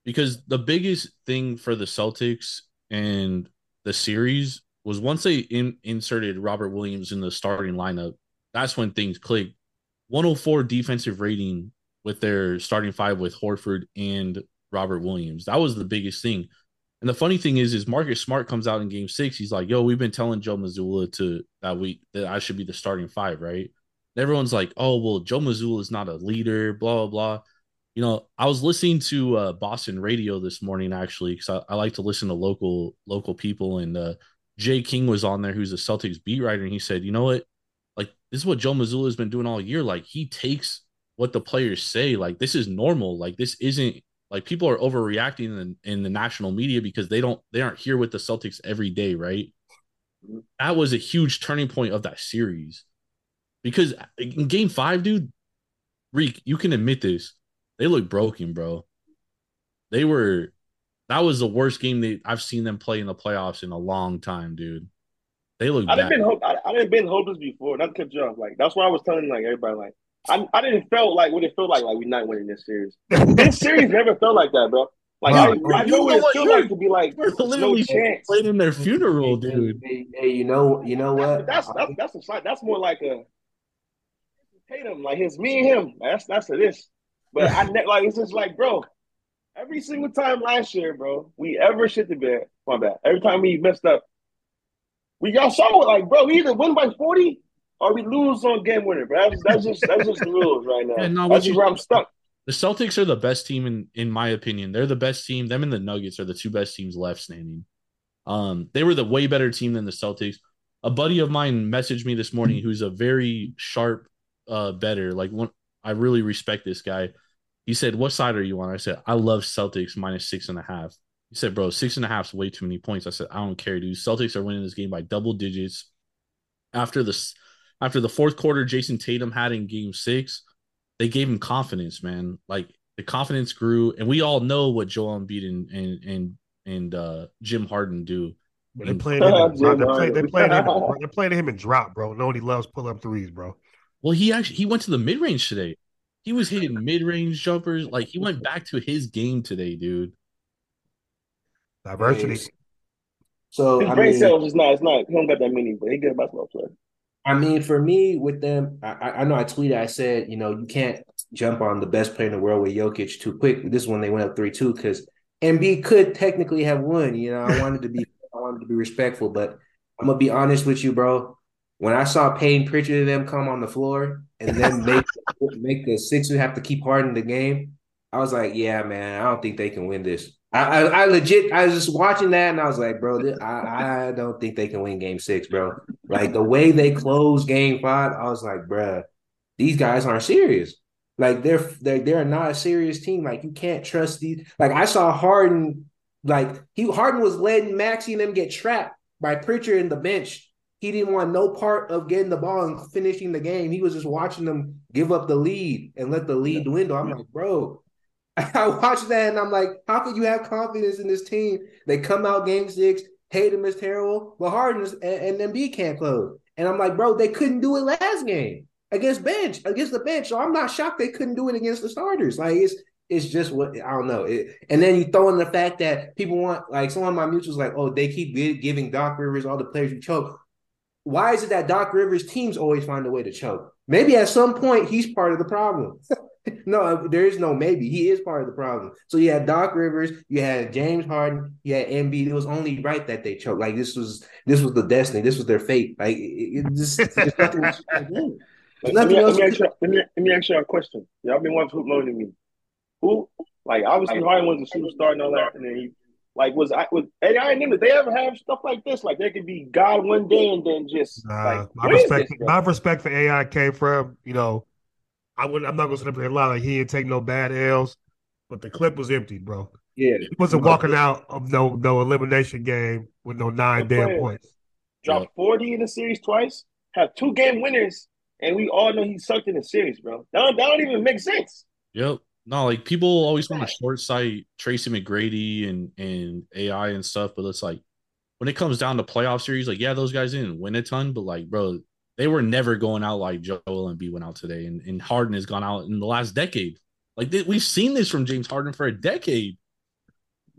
because the biggest thing for the Celtics and the series was once they in, inserted Robert Williams in the starting lineup, that's when things clicked. one oh four defensive rating with their starting five with Horford and Robert Williams. That was the biggest thing. And the funny thing is, is Marcus Smart comes out in game six. He's like, yo, we've been telling Joe Mazzulla to that week that I should be the starting five, right? And everyone's like, oh, well, Joe Mazzulla is not a leader, blah, blah, blah. You know, I was listening to uh, Boston radio this morning, actually, because I, I like to listen to local local people. And uh, Jay King was on there, who's a Celtics beat writer. And he said, you know what? Like, this is what Joe Mazzulla has been doing all year. Like, he takes what the players say. Like, this is normal. Like, this isn't like people are overreacting in, in the national media because they don't they aren't here with the Celtics every day, right? That was a huge turning point of that series. Because in game five, dude, Reek, you can admit this. They look broken, bro. They were that was the worst game that I've seen them play in the playoffs in a long time, dude. They look I bad. didn't been hope. I, I didn't been hopeless before. Not to cut you off. Like that's why I was telling like everybody like I I didn't feel like what it felt like like we're not winning this series. This series never felt like that, bro. Like Bro, I, I know what it feels like to be like You're no literally chance. playing in their funeral, dude. Hey, hey, you know, you know what? That's that's that's that's, a, that's more like a Tatum. Like his me and him. That's that's a this. But I ne- like it's just like bro. Every single time last year, bro, we ever shit the bed. My bad. Every time we messed up, we y'all saw it. Like, bro, we either win by forty or we lose on game winner. Bro, that's, that's just that's just the rules right now. Yeah, no, that's what you just where I'm stuck. The Celtics are the best team in in my opinion. They're the best team. Them and the Nuggets are the two best teams left standing. Um, they were the way better team than the Celtics. A buddy of mine messaged me this morning who's a very sharp uh better. Like one I really respect this guy. He said, what side are you on? I said, I love Celtics minus six and a half. He said, bro, six and a half is way too many points. I said, I don't care, dude. Celtics are winning this game by double digits. After the after the fourth quarter Jason Tatum had in game six, they gave him confidence, man. Like the confidence grew, and we all know what Joel Embiid and and and, and uh, Jim Harden do. But they playing him. In, they play, they playing him. They're playing him in drop, bro. Nobody loves pull up threes, bro. Well, he actually he went to the mid range today. He was hitting mid range jumpers. Like he went back to his game today, dude. Diversity. So his I brain mean, cells is not. It's not. He don't got that many, but he good basketball player. I mean, for me with them, I, I know I tweeted. I said, you know, you can't jump on the best player in the world with Jokic too quick. This is when they went up three two because Embiid could technically have won. You know, I wanted to be, I wanted to be respectful, but I'm gonna be honest with you, bro. When I saw Payne Pritchard and them come on the floor and then make make the Sixers have to keep Harden the game, I was like, yeah, man, I don't think they can win this. I, I, I legit, I was just watching that and I was like, bro, this, I, I don't think they can win game six, bro. Like the way they closed game five, I was like, bro, these guys aren't serious. Like they're, they're, they're not a serious team. Like you can't trust these. Like I saw Harden, like he, Harden was letting Maxey and them get trapped by Pritchard in the bench. He didn't want no part of getting the ball and finishing the game. He was just watching them give up the lead and let the lead dwindle. I'm like, bro, I watched that and I'm like, how could you have confidence in this team? They come out game six, Tatum is terrible, but Harden is, and, and Embiid can't close. And I'm like, bro, they couldn't do it last game against bench, against the bench. So I'm not shocked they couldn't do it against the starters. Like it's it's just what I don't know. It, and then you throw in the fact that people want, like some of my mutuals like, oh, they keep giving Doc Rivers all the players who choke. Why is it that Doc Rivers teams always find a way to choke? Maybe at some point he's part of the problem. No, there is no maybe. He is part of the problem. So you had Doc Rivers, you had James Harden, you had Embiid. It was only right that they choked. Like this was this was the destiny. This was their fate. Like it, it just there's nothing else you can do. There's Let nothing me, else. let, me ask you, let, me, let me ask you a question. Y'all been watching Hoop longer than me. Who, like, obviously Harden was a superstar and all that, and then he, like, was I was A I and them? Did they ever have stuff like this? Like, they could be God one day and then just uh, like, my what is respect, this, bro? my respect for A I came from, you know, I would I'm not gonna sit up there and lie like he didn't take no bad L's, but the clip was empty, bro. Yeah, He wasn't walking out of no no elimination game with no nine The damn player points. dropped forty in the series twice, have two game winners, and we all know he sucked in the series, bro. That don't, that don't even make sense. Yep. No, like people always want to short sight Tracy McGrady and and A I and stuff, but it's like when it comes down to playoff series, like yeah, those guys didn't win a ton, but like bro, they were never going out like Joel Embiid went out today, and, and Harden has gone out in the last decade. Like they, we've seen this from James Harden for a decade.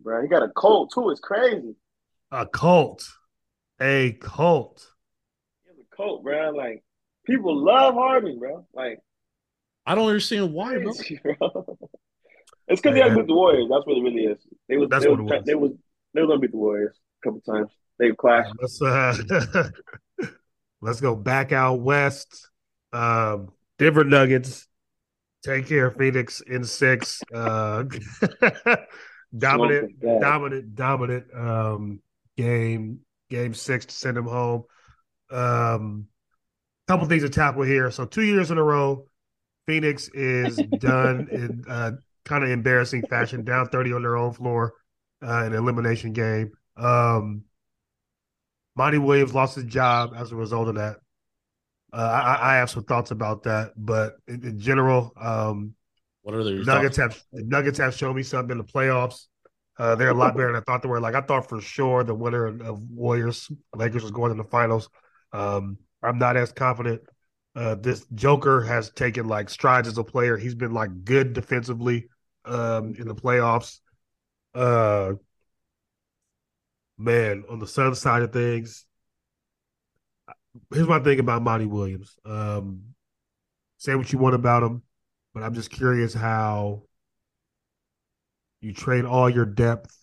bro. He got a cold too. It's crazy. A cult. A cult. He has a cold, bro. Like people love Harden, bro. Like I don't understand why, bro. crazy, bro. It's because they had to Man, beat the Warriors. That's what it really is. They was that's they what was it they was. was they was gonna beat the Warriors a couple times. They All right, clashed. let's uh let's go back out west. Um, Denver Nuggets take care of Phoenix in six. Uh, Smoked dominant, them bad. dominant, dominant um, game. Game six to send them home. Um, couple things to tackle here. So two years in a row, Phoenix is done in uh, kind of embarrassing fashion, down thirty on their own floor uh, in an elimination game. Um, Monty Williams lost his job as a result of that. Uh, I, I have some thoughts about that, but in, in general, um, What are the your thoughts? Nuggets have the Nuggets have shown me something in the playoffs. Uh, they're a lot better than I thought they were. Like I thought for sure the winner of Warriors Lakers was going in the finals. Um, I'm not as confident. Uh, this Joker has taken like strides as a player. He's been like good defensively um, in the playoffs. Uh, man, on the Sun side of things, here's my thing about Monty Williams. Um, say what you want about him, but I'm just curious how you trade all your depth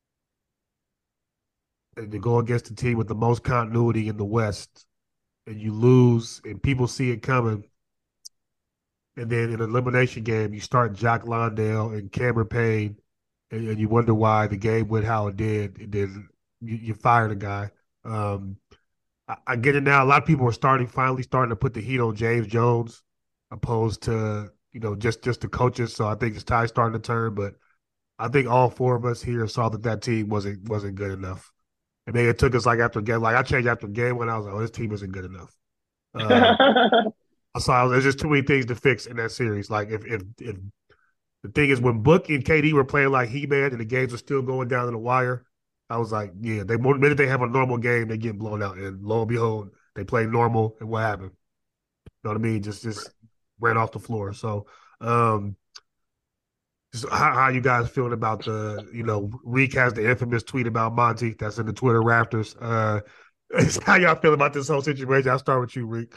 and to go against the team with the most continuity in the West, and you lose, and people see it coming. And then in an elimination game, you start Jack Londale and Cameron Payne, and, and you wonder why the game went how it did. And then you, you fire the guy. Um, I, I get it now. A lot of people are starting, finally starting to put the heat on James Jones, opposed to you know just just the coaches. So I think it's time starting to turn. But I think all four of us here saw that that team wasn't wasn't good enough. And then it took us like after game, like I changed after game when I was like, oh, this team isn't good enough. Uh, I saw there's just too many things to fix in that series. Like if if if the thing is when Book and K D were playing like He Man and the games were still going down to the wire, I was like, yeah, they the minute they have a normal game, they get blown out. And lo and behold, they play normal, and what happened? You know what I mean? Just just ran off the floor. So um just how, how you guys feeling about the, you know, Reek has the infamous tweet about Monty that's in the Twitter rafters. Uh, how y'all feel about this whole situation? I'll start with you, Reek.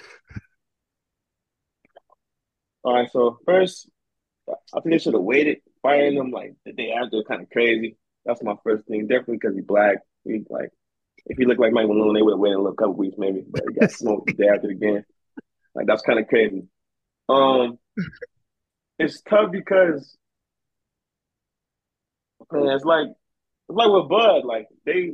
All right, so first, I think they should have waited. Firing him like the day after, kind of crazy. That's my first thing. Definitely because he's black. He like if he looked like Mike Malone, they would have waited a little couple weeks maybe. But he got smoked the day after the game. Like that's kind of crazy. Um, it's tough because man, it's like it's like with Bud. Like they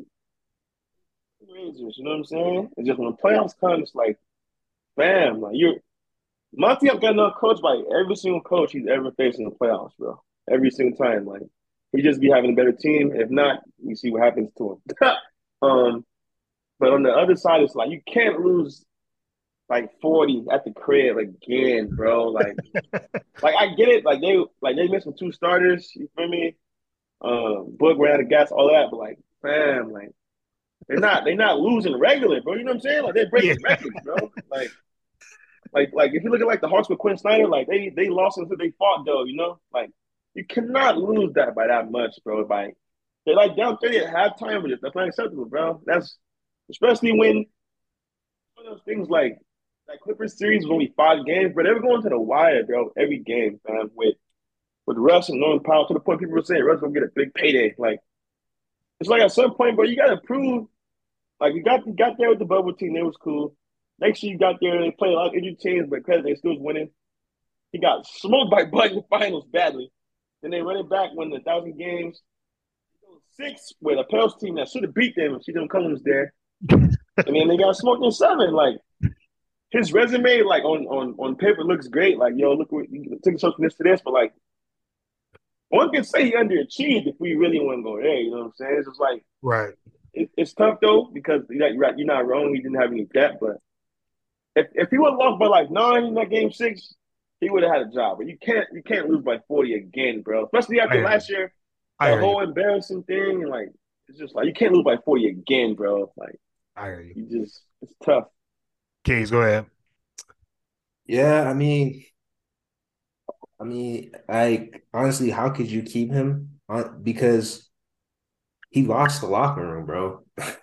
Rangers, you know what I'm saying? It's just when the playoffs come, it's like bam, like you're Monty got enough coached by every single coach he's ever faced in the playoffs, bro. Every single time, like he just be having a better team. If not, you see what happens to him. um, but on the other side, it's like you can't lose like forty at the crib again, bro. Like, like I get it. Like they, like they missed two starters. You feel me? Um, Book ran out of gas, all that. But like, fam, like they're not, they're not losing regular, bro. You know what I'm saying? Like they're Yeah. breaking records, bro. Like. Like, like if you look at like the Hawks with Quinn Snyder, like they they lost until they fought though, you know. Like you cannot lose that by that much, bro. By they're like down thirty at halftime with it. That's not acceptable, bro. That's especially when one of those things like that Clippers series was only five games, but they were going to the wire, bro. Every game, man. With with Russ and Norman Powell to the point people were saying Russ gonna get a big payday. Like it's like at some point, bro, you gotta prove. Like you got you got there with the bubble team, it was cool. Next year you got there, they played a lot of injured teams, but credit they still was winning. He got smoked by Bud in the finals badly. Then they run it back, won the thousand games. Six with a Pels team that should have beat them if Stephen Cullen was there. And then they got smoked in seven. Like his resume, like on on on paper, looks great. Like yo, look, you took something this to this, but like one can say he underachieved if we really want to go there. You know what I'm saying? It's just like Right. it, it's tough though because you're not, you're not wrong. He didn't have any depth, but if if he would have lost by like nine in that game six, he would have had a job. But you can't you can't lose by forty again, bro. Especially I after hear you. last year, I the hear you. whole embarrassing thing. And like it's just like you can't lose by forty again, bro. Like I hear you. you just it's tough. Kings, go ahead. Yeah, I mean, I mean, like honestly, how could you keep him? Uh, because he lost the locker room, bro.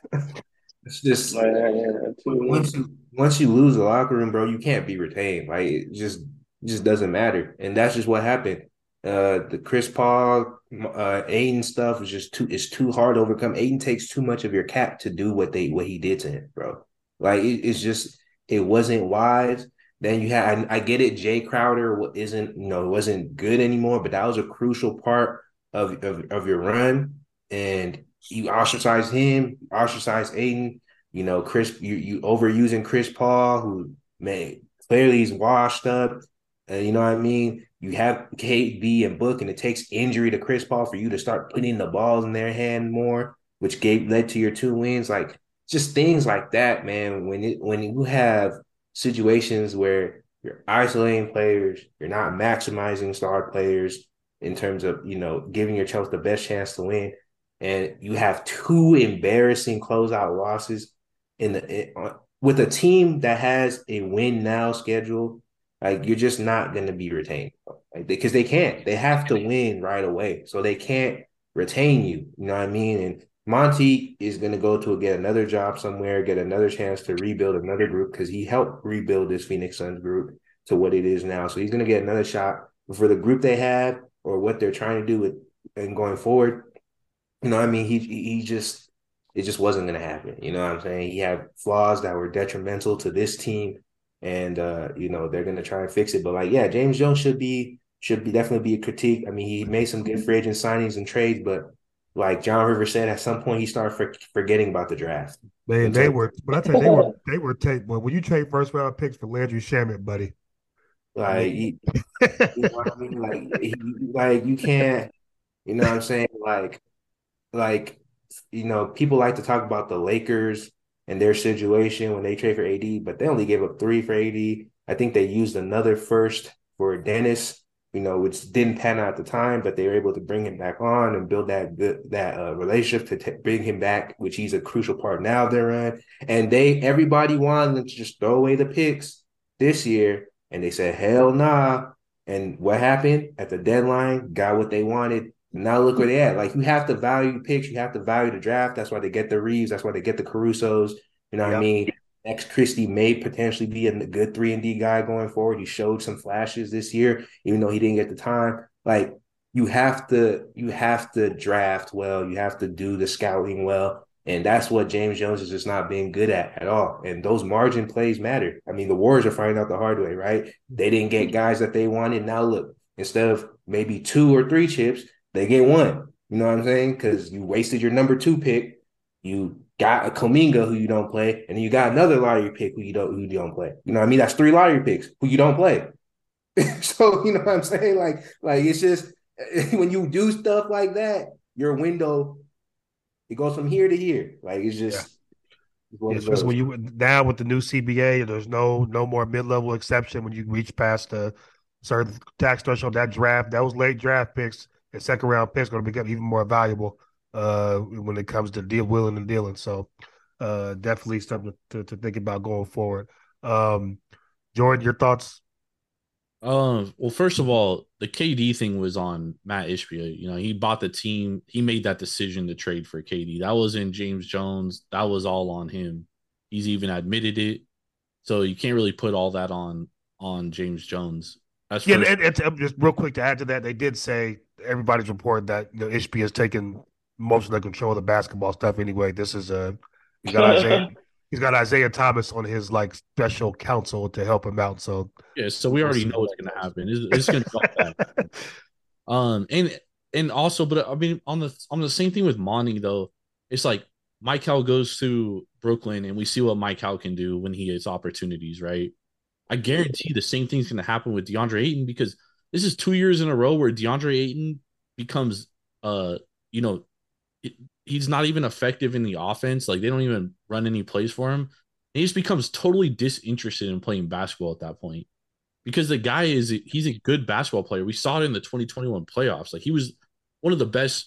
It's just Like, yeah, yeah, too. once you once you lose the locker room, bro, you can't be retained. Like it just it just doesn't matter, and that's just what happened. Uh, the Chris Paul, uh, Aiden stuff is just too it's too hard to overcome. Aiden takes too much of your cap to do what they what he did to him, bro. Like it, it's just it wasn't wise. Then you had I, I get it. Jay Crowder isn't you know wasn't good anymore, but that was a crucial part of of, of your run, and you ostracized him, ostracized Aiden. You know, Chris, you you overusing Chris Paul, who man clearly he's washed up. Uh, you know what I mean? You have K B and Book, and it takes injury to Chris Paul for you to start putting the balls in their hand more, which gave led to your two wins. Like just things like that, man. When it when you have situations where you're isolating players, you're not maximizing star players in terms of you know giving yourself the best chance to win, and you have two embarrassing closeout losses in the in, with a team that has a win now schedule, like you're just not going to be retained, like because they, they can't. They have to win right away, so they can't retain you. You know what I mean? And Monty is going to go to get another job somewhere, get another chance to rebuild another group because he helped rebuild this Phoenix Suns group to what it is now. So he's going to get another shot for the group they have or what they're trying to do with and going forward. You know what I mean? He he just it just wasn't going to happen. You know what I'm saying? He had flaws that were detrimental to this team, and uh, you know they're going to try and fix it. But like, yeah, James Jones should be should be definitely be a critique. I mean, he made some good free agent signings and trades, but like John Rivers said, at some point he started for, forgetting about the draft. Man, they Until, were, but I tell you, they were, they were take. Well, when you trade first round picks for Landry Shamet, buddy, I like, mean, he, you know what I mean? Like, he, like you can't, you know what I'm saying? Like, like you know, people like to talk about the Lakers and their situation when they trade for A D, but they only gave up three for A D. I think they used another first for Dennis, you know, which didn't pan out at the time, but they were able to bring him back on and build that good that uh, relationship to t- bring him back, which he's a crucial part now of their run. And they everybody wanted them to just throw away the picks this year, and they said hell nah. And what happened at the deadline? Got what they wanted. Now look where they at. Like you have to value picks, you have to value the draft. That's why they get the Reeves. That's why they get the Carusos. You know what I yep, mean? X Christie may potentially be a good three and D guy going forward. He showed some flashes this year, even though he didn't get the time. Like you have to, you have to draft well. You have to do the scouting well, and that's what James Jones is just not being good at at all. And those margin plays matter. I mean, the Warriors are finding out the hard way, right? They didn't get guys that they wanted. Now look, instead of maybe two or three chips, they get one. You know what I'm saying? Because you wasted your number two pick. You got a Kuminga who you don't play, and then you got another lottery pick who you don't who you don't play. You know what I mean? That's three lottery picks who you don't play. So you know what I'm saying? Like, like it's just when you do stuff like that, your window it goes from here to here. Like it's yeah, just it's one yeah. of Especially those. when you now with the new C B A, there's no no more mid level exception when you reach past the certain tax threshold. That draft, those late draft picks and second round picks going to become even more valuable uh, when it comes to deal willing and dealing. So uh, definitely something to, to think about going forward. Um, Jordan, your thoughts? Um, well, first of all, the K D thing was on Matt Ishbia. You know, he bought the team. He made that decision to trade for K D. That wasn't James Jones. That was all on him. He's even admitted it. So you can't really put all that on on James Jones. That's Yeah, first. and, and, and just real quick to add to that, they did say everybody's reported that you know Ishbia has taken most of the control of the basketball stuff anyway. This is a he's got Isaiah he's got Isaiah Thomas on his like special counsel to help him out. So Yeah, so we we'll already see. know what's going to happen. It's, it's going to be all that. Um, and and also, but I mean, on the on the same thing with Monty though, it's like Mike Howell goes to Brooklyn, and we see what Mike Howell can do when he gets opportunities, right? I guarantee the same thing's going to happen with DeAndre Ayton because this is two years in a row where DeAndre Ayton becomes, uh, you know, it, he's not even effective in the offense. Like they don't even run any plays for him. And he just becomes totally disinterested in playing basketball at that point because the guy is he's a good basketball player. We saw it in the twenty twenty-one playoffs. Like he was one of the best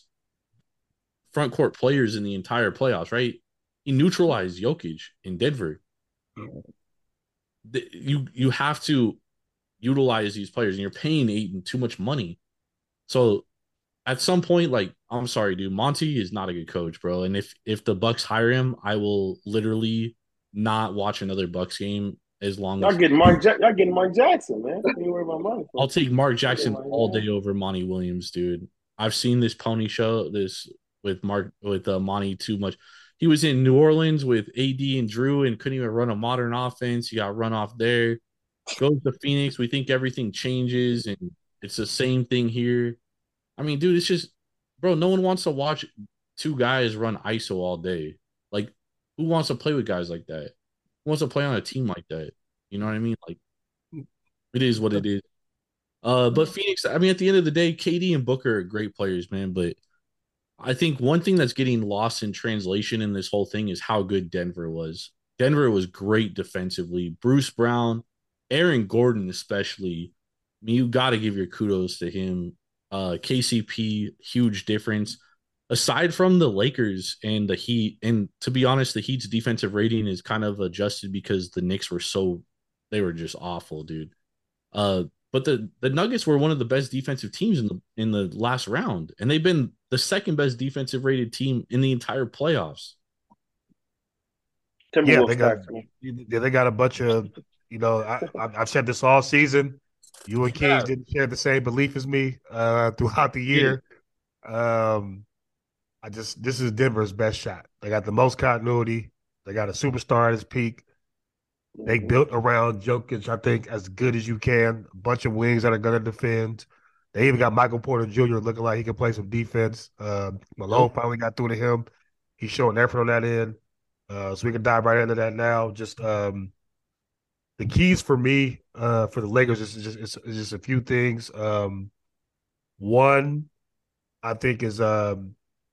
front court players in the entire playoffs, right? He neutralized Jokic in Denver. You you have to utilize these players, and you're paying Ayton too much money. So at some point, like I'm sorry, dude, Monty is not a good coach, bro. And if if the Bucks hire him, I will literally not watch another Bucks game as long Y'all as getting Mark. Ja- y'all getting Mark Jackson, man. What you worry about money I'll for? take Mark Y'all getting Jackson Mark all day Jackson. over Monty Williams, dude. I've seen this pony show, this with Mark with uh, Monty too much. He was in New Orleans with A D and Drew and couldn't even run a modern offense. He got run off there. Goes to Phoenix. We think everything changes and it's the same thing here. I mean, dude, it's just, bro, no one wants to watch two guys run I S O all day. Like, who wants to play with guys like that? Who wants to play on a team like that? You know what I mean? Like, it is what it is. Uh, but Phoenix, I mean, at the end of the day, K D and Booker are great players, man. But I think one thing that's getting lost in translation in this whole thing is how good Denver was. Denver was great defensively. Bruce Brown, Aaron Gordon, especially. I mean, you got to give your kudos to him. Uh, K C P, huge difference. Aside from the Lakers and the Heat, and to be honest, the Heat's defensive rating is kind of adjusted because the Knicks were so, they were just awful, dude. Uh, but the the Nuggets were one of the best defensive teams in the in the last round, and they've been the second best defensive rated team in the entire playoffs. Yeah, Timberwolves they got facts, man. yeah, they got a bunch of you know. I, I I've said this all season. You and Kings Yeah, didn't share the same belief as me uh, throughout the yeah. year. Um, I just this is Denver's best shot. They got the most continuity. They got a superstar at his peak. They Mm-hmm. built around Jokic, I think, as good as you can. A bunch of wings that are going to defend. They even got Michael Porter Junior looking like he can play some defense. Uh, Malone Yep. finally got through to him. He's showing effort on that end. Uh, so we can dive right into that now. Just um, the keys for me uh, for the Lakers is just is, is just a few things. Um, one, I think is um,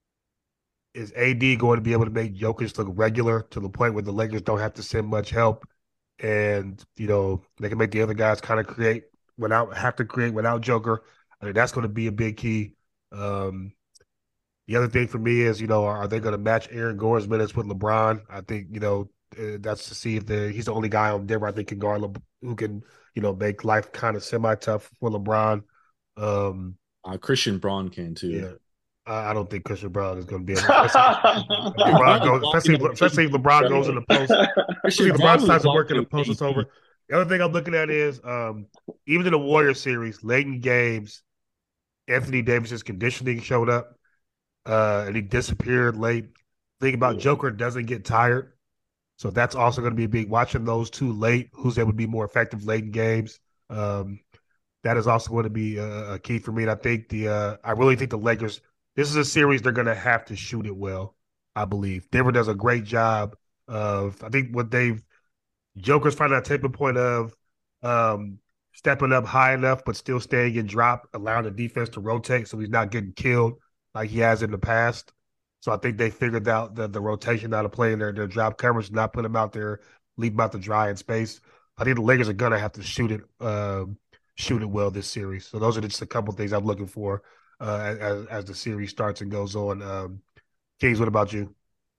is A D going to be able to make Jokic look regular to the point where the Lakers don't have to send much help, and you know they can make the other guys kind of create without have to create without Joker. I think that's going to be a big key. Um, the other thing for me is you know are, are they going to match Aaron Gordon's minutes with LeBron? I think you know uh, that's to see if the he's the only guy on Denver I think can guard Le, who can you know make life kind of semi tough for LeBron. Um, Uh, Christian Braun can too. yeah, I, I don't think Christian Brown is going to be able, especially if Christian LeBron Braun was goes, locking especially up especially if K D. LeBron goes in the post. Especially Christian if LeBron Braun was starts to work in locking the up post, it's over. K D. The other thing I'm looking at is um, even in the Warriors series, late in games, Anthony Davis's conditioning showed up, uh, and he disappeared late. Think about Joker doesn't get tired, so that's also going to be a big. Watching those two late, who's able to be more effective late in games. Um, that is also going to be a, a key for me. And I think the uh, I really think the Lakers. This is a series they're going to have to shoot it well. I believe Denver does a great job of. I think what they've Joker's finding that tipping point of um, stepping up high enough, but still staying in drop, allowing the defense to rotate, so he's not getting killed like he has in the past. So I think they figured out the the rotation, how to play in their their drop coverage, not put him out there, leave him out to dry in space. I think the Lakers are gonna have to shoot it, um, shoot it well this series. So those are just a couple of things I'm looking for uh, as as the series starts and goes on. Um, Kings, what about you?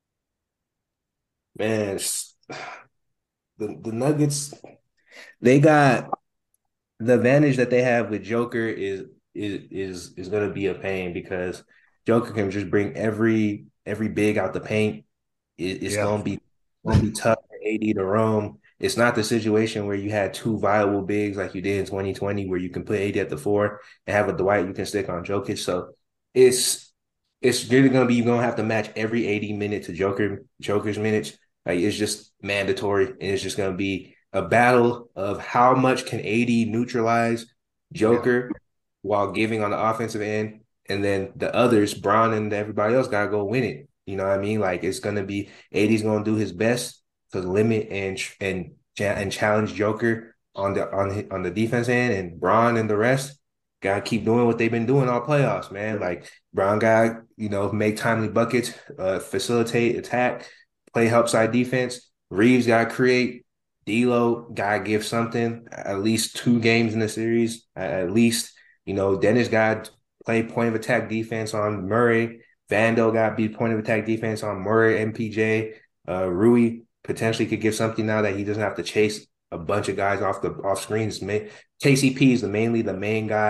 Man, the the Nuggets, they got the advantage that they have with Joker is is is is going to be a pain because Joker can just bring every every big out the paint. It, it's Yeah, going to be going to be tough for A D to roam. It's not the situation where you had two viable bigs like you did in twenty twenty, where you can put A D at the four and have a Dwight you can stick on Jokic. So it's it's really going to be you're going to have to match every eighty minute to Joker Joker's minutes. Like it's just mandatory, and it's just going to be a battle of how much can A D neutralize yeah, Joker while giving on the offensive end, and then the others, Brown and everybody else, gotta go win it. You know what I mean? Like it's gonna be A D's gonna do his best to limit and and and challenge Joker on the on on the defense end, and Braun and the rest gotta keep doing what they've been doing all playoffs, man. Like Brown got you know make timely buckets, uh, facilitate attack, play help side defense. Reeves got to create. D'Lo got to give something. At least two games in the series. At least you know Dennis got to play point of attack defense on Murray. Vando got to be point of attack defense on Murray, M P J. Uh, Rui potentially could give something now that he doesn't have to chase a bunch of guys off the off screens. K C P is the mainly the main guy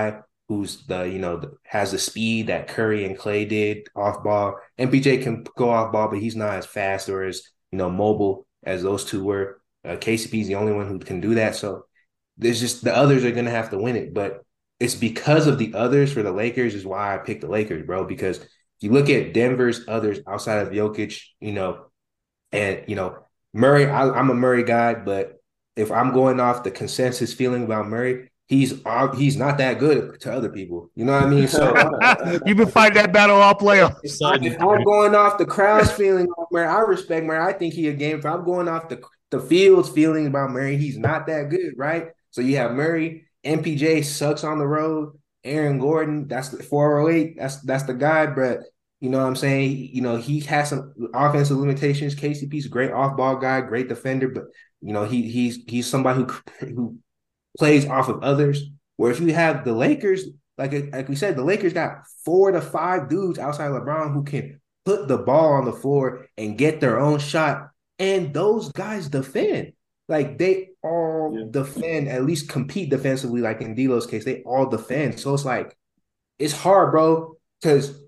who's the you know the, has the speed that Curry and Clay did off ball. M P J can go off ball, but he's not as fast or as you know mobile as those two were. Uh, K C P is the only one who can do that. So there's just the others are gonna have to win it, but it's because of the others for the Lakers is why I picked the Lakers, bro. Because if you look at Denver's others outside of Jokic, you know, and you know Murray, I, I'm a Murray guy, but if I'm going off the consensus feeling about Murray, he's uh, he's not that good to other people. You know what I mean? So you've been fighting that battle all playoffs. if, I, if I'm going off the crowd's feeling about Murray, I respect Murray. I think he a game. If I'm going off the the field's feeling about Murray, he's not that good, right? So you have Murray. M P J sucks on the road. Aaron Gordon, that's the four oh eight. That's that's the guy, but you know what I'm saying? You know, he has some offensive limitations. K C P's a great off-ball guy, great defender, but you know, he he's he's somebody who who plays off of others. Where if you have the Lakers, like like we said, the Lakers got four to five dudes outside LeBron who can put the ball on the floor and get their own shot, and those guys defend. Like they all yeah. defend, at least compete defensively. Like in D'Lo's case, they all defend. So it's like it's hard, bro. Because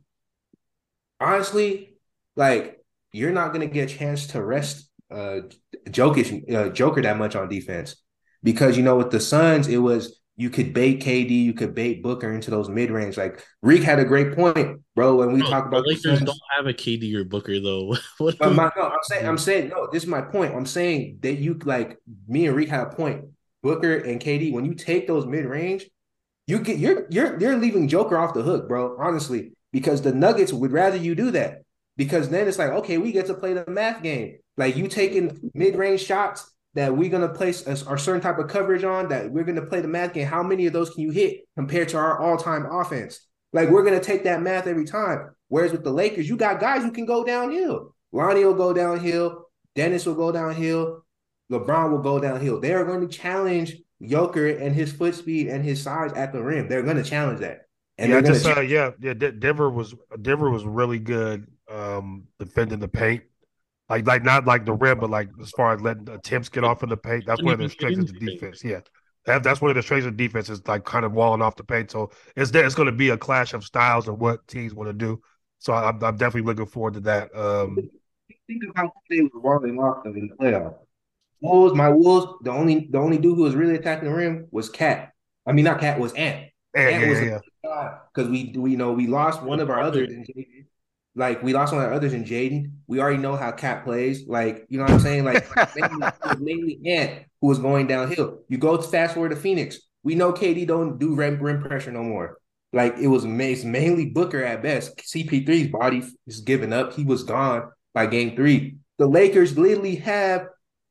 honestly, like you're not gonna get a chance to rest uh Jokic, uh, Joker that much on defense because you know with the Suns, it was you could bait K D, you could bait Booker into those mid range. Like Reek had a great point, bro. When we bro, talk about the Lakers, the Suns, don't have a K D or Booker though. what but my, no, I'm saying, I'm saying, no. This is my point. I'm saying that you like me and Reek had a point. Booker and K D, when you take those mid range, you get you're you're you're leaving Joker off the hook, bro. Honestly, because the Nuggets would rather you do that because then it's like okay, we get to play the math game. Like you taking mid range shots that we're going to place a, a certain type of coverage on, that we're going to play the math game. How many of those can you hit compared to our all-time offense? Like, we're going to take that math every time. Whereas with the Lakers, you got guys who can go downhill. Lonnie will go downhill. Dennis will go downhill. LeBron will go downhill. They are going to challenge Joker and his foot speed and his size at the rim. They're going to challenge that. And yeah, they're just, gonna uh, yeah, yeah. Denver was Denver was really good um, defending the paint. Like, like not like the rim, but like as far as letting attempts get off in the paint. That's one of their strengths is the defense. Yeah, that, that's one of the strengths of defense is like kind of walling off the paint. So it's there. It's going to be a clash of styles and what teams want to do. So I'm, I'm definitely looking forward to that. Um, Think about who they were walling off of in the playoffs. Wolves, my Wolves. The only the only dude who was really attacking the rim was Cat. I mean, not Cat, was Ant. Ant, Ant yeah, was yeah, because we we you know we lost one of our others. Like, we lost one of our others in Jaden. We already know how Cat plays. Like, you know what I'm saying? Like, mainly, mainly Ant, who was going downhill. You go fast forward to Phoenix. We know K D don't do rim, rim pressure no more. Like, it was it's mainly Booker at best. C P three's body is giving up. He was gone by game three. The Lakers literally have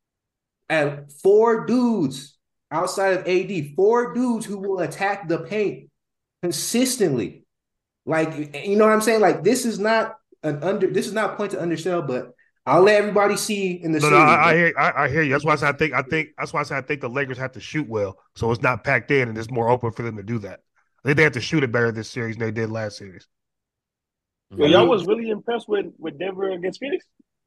at four dudes outside of A D, four dudes who will attack the paint consistently. Like, you know what I'm saying? Like, this is not an under. This is not a point to undersell, but I'll let everybody see in the no, series. No, I, I hear, I, I hear you. That's why I, said I think, I think that's why I said I think the Lakers have to shoot well, so it's not packed in and it's more open for them to do that. I think they have to shoot it better this series than they did last series. Yo, y'all was really impressed with with Denver against Phoenix.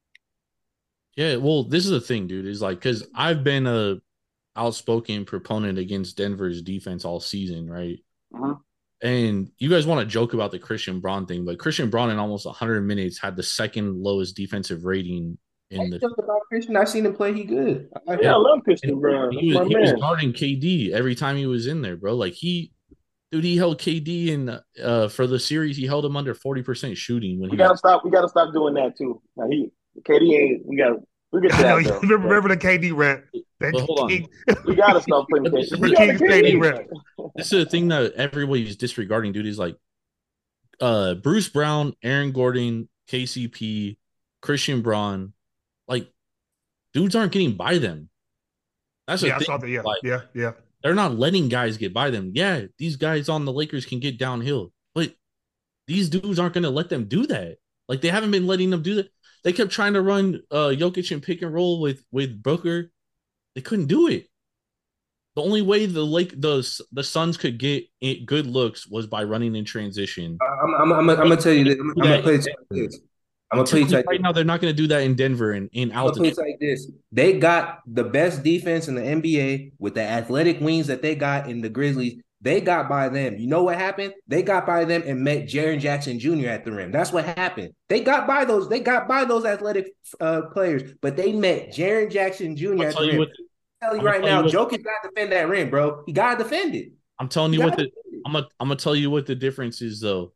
Yeah, well, this is the thing, dude. Is like because I've been a outspoken proponent against Denver's defense all season, right? Uh-huh. And you guys want to joke about the Christian Braun thing, but Christian Braun in almost one hundred minutes had the second lowest defensive rating in I the. about Christian. I've seen him play. He good. I, yeah, I love Christian Braun. He, was, he was guarding K D every time he was in there, bro. Like he, dude, he held K D in uh for the series. He held him under forty percent shooting when we he. gotta was... stop. We gotta stop doing that too. Now he K D ain't. We got. We get to that. Know, remember, remember the K D rant. But hold on. We gotta stop putting K D. K D rant. This is the thing that everybody's disregarding, dude. Is like, uh, Bruce Brown, Aaron Gordon, K C P, Christian Braun, like, dudes aren't getting by them. That's yeah, the thing. I saw that. Yeah, like, yeah, yeah. They're not letting guys get by them. Yeah, these guys on the Lakers can get downhill, but these dudes aren't going to let them do that. Like, they haven't been letting them do that. They kept trying to run uh, Jokic and pick and roll with with Booker. They couldn't do it. The only way the Lake the the Suns could get it, good looks was by running in transition. I'm I'm I'm, I'm gonna tell you this. I'm, I'm gonna play it like this. I'm gonna play it like right now. They're not gonna do that in Denver and in altitude. Like this. They got the best defense in the N B A with the athletic wings that they got in the Grizzlies. They got by them. You know what happened? They got by them and met Jaren Jackson Junior at the rim. That's what happened. They got by those. They got by those athletic uh, players, but they met Jaren Jackson Junior at the rim. What, I'm telling you right now, Jokic got to defend that rim, bro. He got to defend it. I'm telling you what the I'm gonna I'm gonna tell you what the difference is though.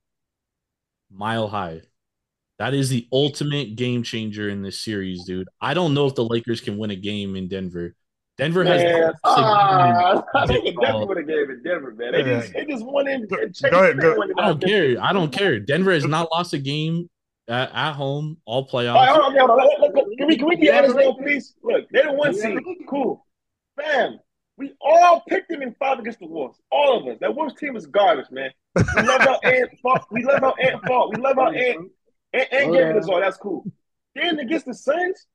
Mile High. That is the ultimate game changer in this series, dude. I don't know if the Lakers can win a game in Denver. Denver man, has ah, they could definitely win a game in Denver, man. They yeah. just they just won in. Go ahead, go. I don't care. I don't care. Denver has not lost a game at, at home all playoffs. All right, hold on, hold on. Let, let, let, can we can we get honest now, please? Look, they're the one seed. Cool, fam. We all picked them in five against the Wolves. All of us. That Wolves team is garbage, man. We love our Ant fault. We love our Ant fault. We love our Ant. Ant, Ant gave it us all. That's cool. Then against the Suns,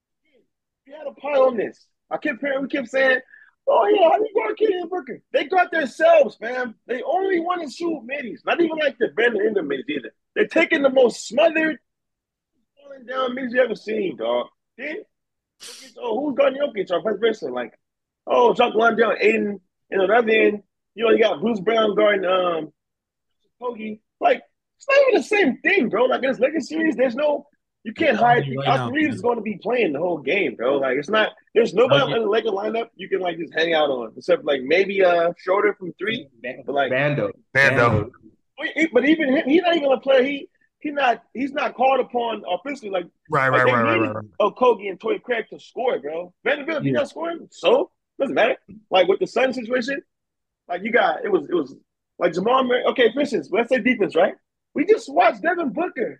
we had a pile on this. I kept hearing, we kept saying, oh, yeah, how do you guard Kenny and Booker? They got themselves, fam. They only want to shoot middies. Not even like the Brandon Ingram middies either. They're taking the most smothered, falling down middies you ever seen, dog. Then, oh, who's guarding Jokic or vice versa? Like, oh, Chuck Lundell, Aiden, and on the other end, you know, you got Bruce Brown guarding um, Hoagie. Like, it's not even the same thing, bro. Like, in this Lakers series, there's no, you can't hide. Right Austin Reeves is going to be playing the whole game, bro. Like, it's not, there's nobody in the Lakers lineup you can, like, just hang out on, except, like, maybe uh, Schroeder from three. But, like, Bando. Bando. But even him, he's not even a player. He, he not, he's not called upon offensively. Like, right, like right, right, right, right. Okogie and Torrey Craig to score, bro. Vanderbilt, if yeah. you're not scoring, so doesn't matter. Like, with the Sun situation, like, you got, it was, it was, like, Jamal Murray. Okay, for instance, let's say defense, right? We just watched Devin Booker.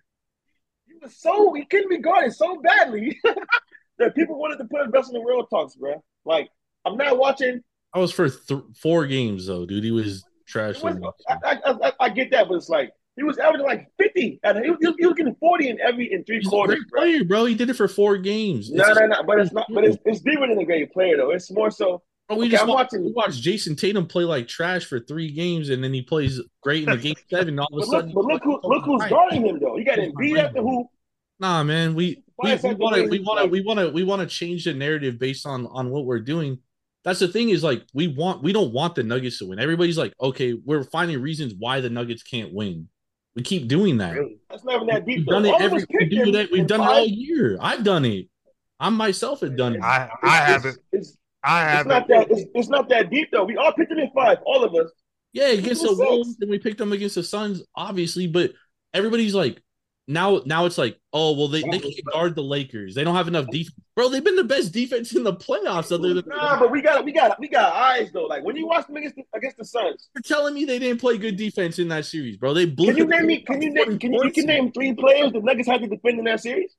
He was so he couldn't be guarded so badly that people wanted to put his best in the world talks, bro. Like, I'm not watching. I was for th- four games though, dude. He was trash. Was, I, I, I, I get that, but it's like he was averaging like fifty. And he, was, he was getting forty in every in three He's quarters. A great player, bro. He did it for four games. No, no, no. But it's not. But it's, it's deeper than a great player, though. It's more so. Bro, we okay, just watched, watching. We watched Jason Tatum play like trash for three games, and then he plays great in the game seven. All of a but sudden, look, but look who look who's guarding him though. He got Embiid at the hoop. Nah, man, we we want to we want to we want to we want to change the narrative based on on what we're doing. That's the thing is like we want we don't want the Nuggets to win. Everybody's like, okay, we're finding reasons why the Nuggets can't win. We keep doing that. Really? That's never that deep. We've done it every we do that. We've done it all year. I've done it. I myself have done it. I I haven't. It's, I haven't. It's not that. It's, it's not that deep though. We all picked them in five. All of us. Yeah, against the Wolves, and we picked them against the Suns, obviously. But everybody's like, now, now it's like, oh well, they, they can't guard the Lakers. They don't have enough defense, bro. They've been the best defense in the playoffs. Other than nah, but we got, we got, we got eyes though. Like when you watch them against the, against the Suns, you're telling me they didn't play good defense in that series, bro. They blew. Can you name me? Can you name? Can you, you can name three players the Nuggets had to defend in that series?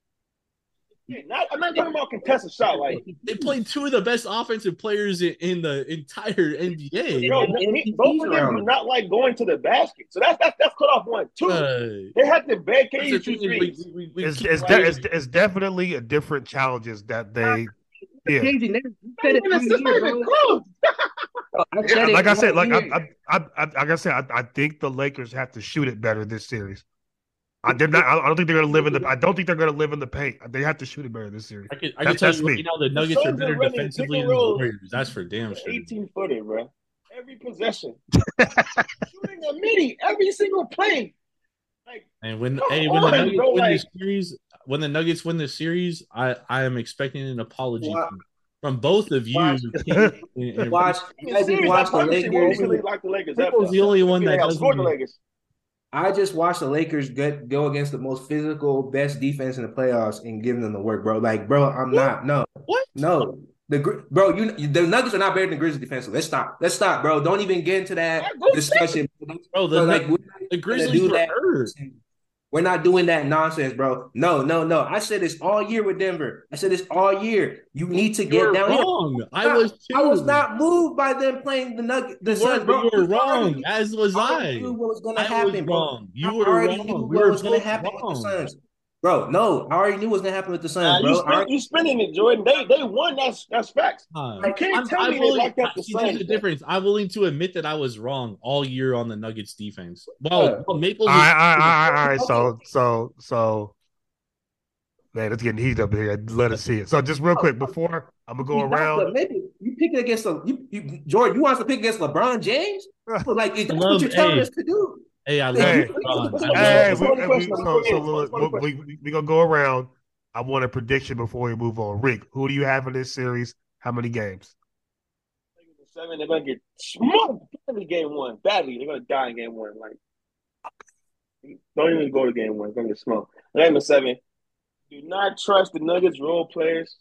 Yeah, not, I'm not talking about contested shot. Like they played two of the best offensive players in, in the entire N B A. Bro, both of them do not like going to the basket, so that's that's that's cut off one. Two, uh, they had to beg K D two threes. We, we, we it's, it's, de- it's, it's definitely a different challenges that they. Yeah. Yeah, like I said, like I, I, I, like I said, I, I think the Lakers have to shoot it better this series. I did not. I don't think they're going to live in the. I don't think they're going to live in the paint. They have to shoot it better this series. I can, I can tell you, you know, the Nuggets the are better defensively than the Warriors. That's for damn sure. eighteen footer, bro. Every possession, shooting a midi every single play. Like, and when hey, when on, the Nuggets bro, win like, the series, when the Nuggets win the series, I, I am expecting an apology wow. from, from both of you. Watch, and, and watch, I series, watch the Lakers. Really like the Lakers. Pickle's the only one that doesn't. The Lakers. I just watched the Lakers get, go against the most physical, best defense in the playoffs and give them the work, bro. Like, bro, I'm what? not. No, what? No, the bro, you the Nuggets are not better than Grizzlies defensively. Let's stop. Let's stop, bro. Don't even get into that discussion, bro. The, like, the Grizzlies were hurt. We're not doing that nonsense, bro. No, no, no. I said this all year with Denver. I said this all year. You need to get You're down wrong. here. I was too. I was not moved by them playing the Nuggets. The Suns, bro. You were wrong, as was I. I knew what was going to happen, bro. You I were already wrong. knew We what were was going to happen wrong. with the Suns. Bro, no, I already knew what was going to happen with the Suns, nah, bro. You, spin, you spinning it, Jordan. They they won. That's that's facts. Uh, you can't I'm, tell I'm me willing, they like that. The see, Suns. the difference. I'm willing to admit that I was wrong all year on the Nuggets defense. Well, yeah. well Maples. All right, all right, all right, all right. So, so, so, Man, it's getting heated up here. Let us see it. So just real quick before I'm gonna go You got around. to maybe you picking against the you, you Jordan. You want us to pick against LeBron James? Well, like is I that what love, you're telling hey, us to do? hey, I Like, love Hey, you, LeBron. What's I the love hey, what's the we, only LeBron. we question? so Before so games, what's look, the only we question? we we gonna go around. I want a prediction before we move on. Rick, who do you have in this series? How many games? Seven, they're gonna get smoked in game one. Badly, they're gonna die in game one. Like, don't even go to game one. It's gonna get smoked. Game seven. Do not trust the Nuggets role players.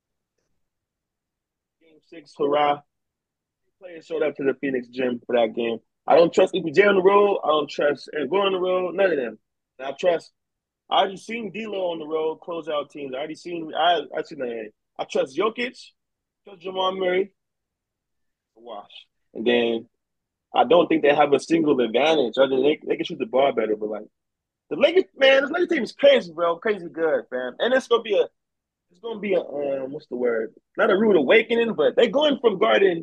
Game six, hurrah. Players showed up to the Phoenix gym for that game. I don't trust E P J on the road. I don't trust and go on the road. None of them. And I trust. I already seen D'Lo on the road close out teams. I already seen. I I seen that. I trust Jokic. Trust Jamal Murray. Wash. And then I don't think they have a single advantage. Other than they they can shoot the ball better, but like the Lakers, man, this Lakers team is crazy, bro. Crazy good, fam. And it's gonna be a. It's gonna be a um, what's the word? Not a rude awakening, but they're going from guarding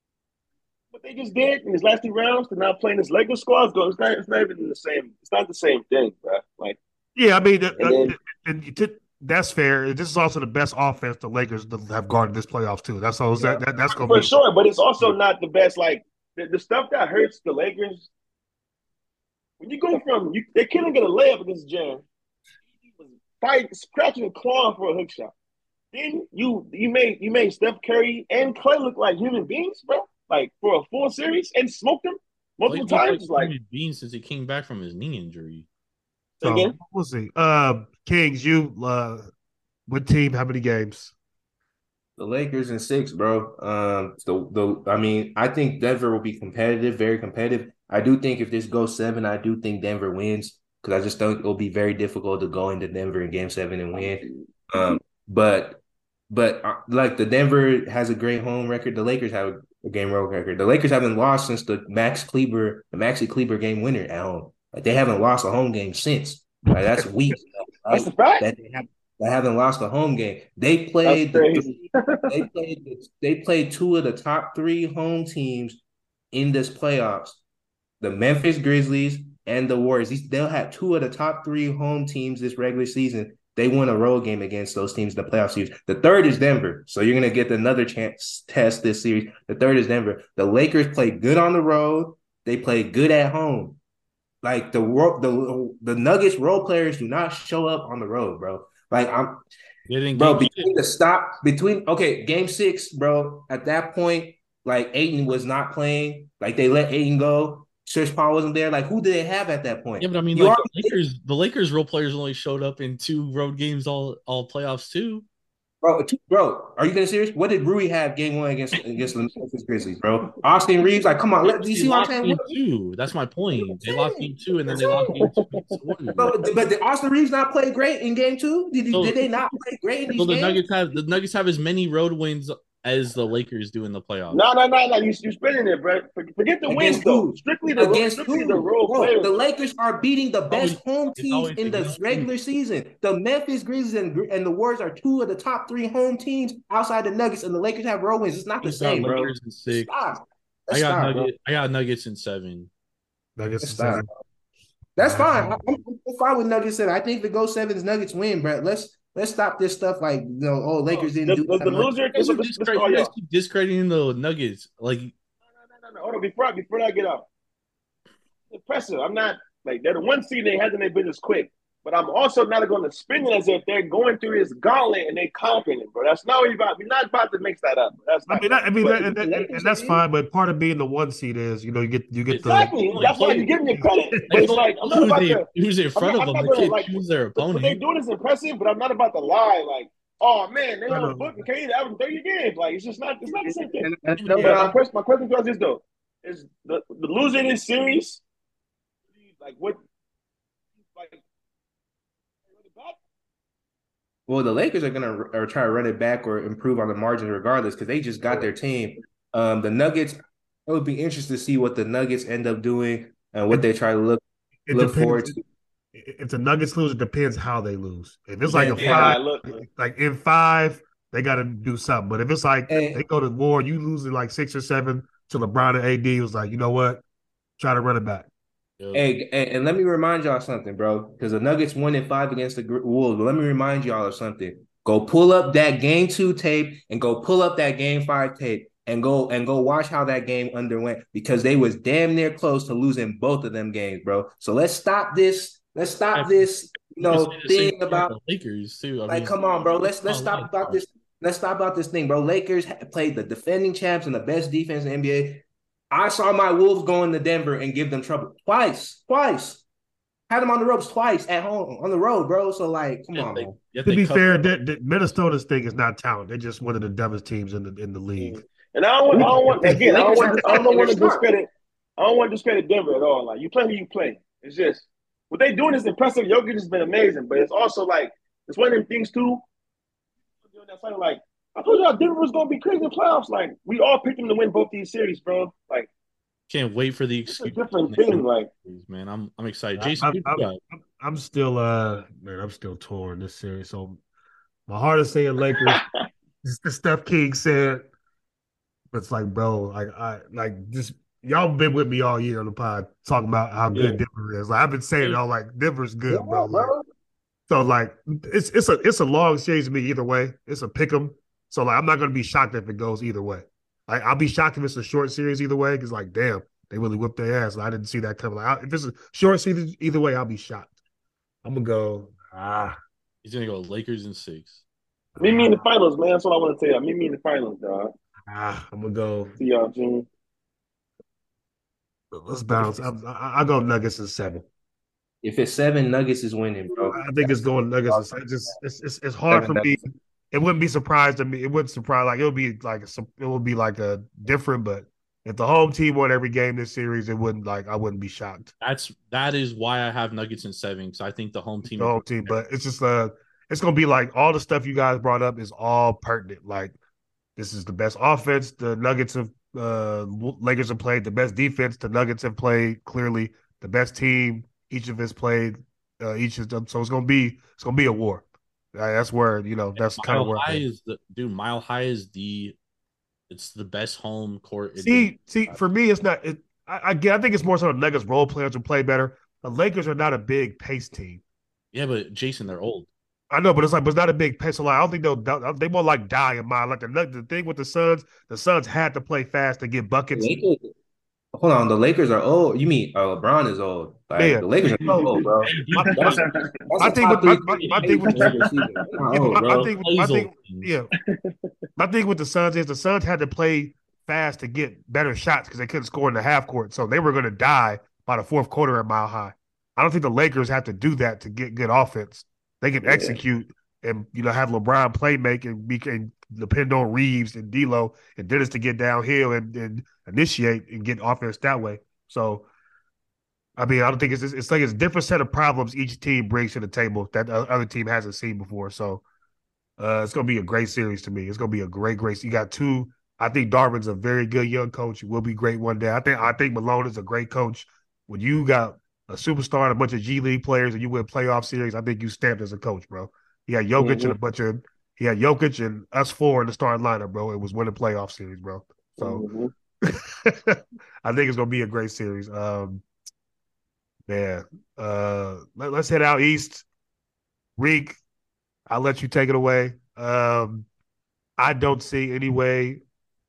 what they just did in his last two rounds to now playing this Lakers squad. It's not, it's not even the same. It's not the same thing, bro. Like, Yeah, I mean, uh, and uh, then and you did- that's fair. This is also the best offense the Lakers have guarded this playoffs too. That's all. yeah, That, that that's gonna for be. sure. But it's also not the best. Like the, the stuff that hurts the Lakers when you go from you, they couldn't get a layup against Jam. He was fighting, scratching and clawing for a hook shot. Then you you made you made Steph Curry and Clay look like human beings, bro. Like for a full series and smoked them Clay multiple looked like times. It's like human being since he came back from his knee injury. say So again. we'll see. Uh, Kings, you uh, what team? How many games? the Lakers in six, bro. Um, the the I mean, I think Denver will be competitive, very competitive. I do think if this goes seven, I do think Denver wins because I just think it'll be very difficult to go into Denver in Game Seven and win. Um, but but uh, like the Denver has a great home record. The Lakers have a game road record. The Lakers haven't lost since the Max Kleber, the Maxi Kleber game winner at home. Like they haven't lost a home game since. Like that's weak, That's right? the fact. That they have that haven't lost a home game. They That's played the crazy. three, they played the, they played two of the top three home teams in this playoffs. The Memphis Grizzlies and the Warriors. These, they'll have two of the top three home teams this regular season. They won a road game against those teams in the playoff series. The third is Denver. So you're going to get another chance test this series. The third is Denver. The Lakers play good on the road. They play good at home. Like the the the Nuggets role players do not show up on the road, bro. Like I'm They didn't bro, game between the stop between okay, game six, bro. At that point, like Ayton was not playing. Like they let Ayton go. Chris Paul wasn't there. Like who did they have at that point? Yeah, but I mean, You like are the Lakers, the Lakers role players only showed up in two road games all all playoffs too. bro, bro. Are you getting serious? What did Rui have game one against against the Memphis Grizzlies, bro? Austin Reeves, like, come on, let, do you They see what I'm lost saying? game What, two. That's my what I'm point. They lost saying? game two, and What then I'm they lost saying? game two against the Warriors. But, but did Austin Reeves not play great in game two? Did he, So, did they not play great in so these the games? Nuggets have the Nuggets have as many road wins as the Lakers do in the playoffs. No, no, no, no. You you spinning it, bro. Forget the wins Against though. who? Strictly the Against strictly the who? role Bro, players, the bro. Lakers are beating the It's always, best home it's teams always in the against who? regular season. The Memphis Grizzlies and, and the Warriors are two of the top three home teams outside the Nuggets, and the Lakers have road wins. It's not the You got same, bro. Lakers in six. Stop. I Let's got stop, bro. Nugget. I got Nuggets in seven. Nuggets Let's and stop. seven. That's All right. fine. I, I'm, I'm fine with Nuggets seven. I think if it goes sevens, Nuggets win, bro. Let's let's stop this stuff like you know, oh Lakers didn't The, do the, that the much. loser. You So guys, are this, this for discredit, all you guys y'all. keep discrediting the Nuggets. Like No, no, no, no. Hold on. Before I, before I get out, impressive. I'm not like they're the one seed. They handle their business quick. But I'm also not going to spin it as if they're going through this gauntlet and they confident, bro. That's not what you're about. We're not about to mix that up. Bro. That's I not mean, that. that, I mean, But that, and, The and, Lakers and that's did. fine. But part of being the one seed is, you know, you get you get the. exactly. Like, That's why play- you're giving me credit. But Like, it's like I'm not who's, about they, to. who's in I'm front not, of I'm them? not They gonna can't like choose their what, what they opponent. doing is impressive, but I'm not about to lie. Like, oh man, they I on know. book and can't average thirty games. Like, it's just not. It's not the same thing. And, and, Yeah, no, but But my but question, my question to us is though, is the the loser in this series, like what, like, well, the Lakers are gonna or try to run it back or improve on the margin regardless because they just got their team. Um, the Nuggets. It would be interesting to see what the Nuggets end up doing and what It, they try to look it look depends. forward to. If the Nuggets lose, it depends how they lose. If it's like Yeah, a but yeah, five, look, like in five, they got to do something. But if it's like And they go to war, you lose it like six or seven to LeBron and A D, it was like, you know what? Try to run it back. Yep. Hey, and, and let me remind y'all something, bro. Because the Nuggets won in five against the Wolves. But let me remind y'all of something. Go pull up that game two tape and go pull up that game five tape and go and go watch how that game underwent because they was damn near close to losing both of them games, bro. So let's stop this. Let's stop this, you You can say know, the same thing thing about about the Lakers too. I like, mean, come on, bro. Let's let's oh, stop like, about this. Let's stop about this thing, bro. Lakers played the defending champs and the best defense in the N B A. I saw my Wolves go into Denver and give them trouble twice, twice. Had them on the ropes twice at home on the road, bro. So like, come yet on, they, man. yet To they be covered. fair, that, that Minnesota's thing is not talent. They're just one of the dumbest teams in the in the league. Mm. And I don't want, I don't want The again, I don't Lakers have want, I talent don't and they're want to smart. discredit, I don't want to discredit Denver at all. Like you play who you play. It's just what they doing is impressive. Jokic has been amazing, but it's also like it's one of them things too. Doing that something like I told y'all Denver was gonna be crazy in playoffs. Like we all picked them to win both these series, bro. Like Can't wait for the it's a excuse. different thing. Like Man, I'm I'm excited. I, Jason, I'm, who you I'm got? I'm still uh man, I'm still torn this series. So my heart is saying Lakers. This the Steph King said, but it's like, bro, like I like just y'all been with me all year on the pod talking about how Yeah. good Denver is. Like I've been saying it all like Denver's Yeah, good, bro. Like bro. so like it's it's a it's a long series to me either way. It's a pick 'em. So like I'm not gonna be shocked if it goes either way. Like I'll be shocked if it's a short series either way because like damn they really whipped their ass. I didn't see that coming. Like if it's a short series either way, I'll be shocked. I'm gonna go ah He's gonna go Lakers in six. meet me in the ah, finals, man. That's what I want to tell you. Meet me in the finals, dog. ah I'm gonna go. See y'all, Jimmy. Let's bounce. I, I, I'll go Nuggets in seven. If it's seven, Nuggets is winning, bro. I think it's going Nuggets. It's it's just it's, it's it's hard Seven for me. Nuggets. It wouldn't be surprised to me. It wouldn't surprise like it would be like a, it would be like a different. But if the home team won every game this series, it wouldn't like I wouldn't be shocked. That's that is why I have Nuggets in seven because I think the home The team. home team, but it's just uh, it's gonna be like all the stuff you guys brought up is all pertinent. Like this is the best offense. The Nuggets have uh Lakers have played the best defense. The Nuggets have played clearly the best team. Each of us played. Uh, each of them. So it's gonna be it's gonna be a war. Uh, that's where you know that's kind of Mile where High I'm at. is the dude. Mile High is the it's the best home court advantage. See, see, for me, it's not. It, I, I get. I think it's more so the Nuggets role players will play better. The Lakers are not a big pace team. Yeah, but Jason, they're old. I know, but it's like, but it's not a big pace. So like, I don't think they'll. They more like die in mind. Like the the thing with the Suns, the Suns had to play fast to get buckets. Lakers. Hold on, the Lakers are old. You mean uh, LeBron is old? Like Yeah, the Lakers are not no. old, bro. My, my, That's that's my a thing top with my, three my, team my in thing with the regular season. They're not yeah, but old, my, my bro. thing with my Plays thing old teams. yeah, my thing with the Suns is the Suns had to play fast to get better shots because they couldn't score in the half court. So they were going to die by the fourth quarter at Mile High. I don't think the Lakers have to do that to get good offense. They can Yeah. execute and you know have LeBron play make and we can depend on Reeves and D'Lo and Dennis to get downhill and, and initiate and get offense that way. So I mean, I don't think it's it's like it's a different set of problems each team brings to the table that the other team hasn't seen before. So uh, it's going to be a great series to me. It's going to be a great, great. You got two. I think Darvin's a very good young coach. Will be great one day. I think I think Malone is a great coach. When you got a superstar and a bunch of G League players and you win playoff series, I think you stamped as a coach, bro. He had Jokic and a Mm-hmm. bunch of he had Jokic and us four in the starting lineup, bro. It was winning playoff series, bro. So Mm-hmm. I think it's going to be a great series. Um, man, uh, let, us head out east. Reek, I'll let you take it away. Um, I don't see any way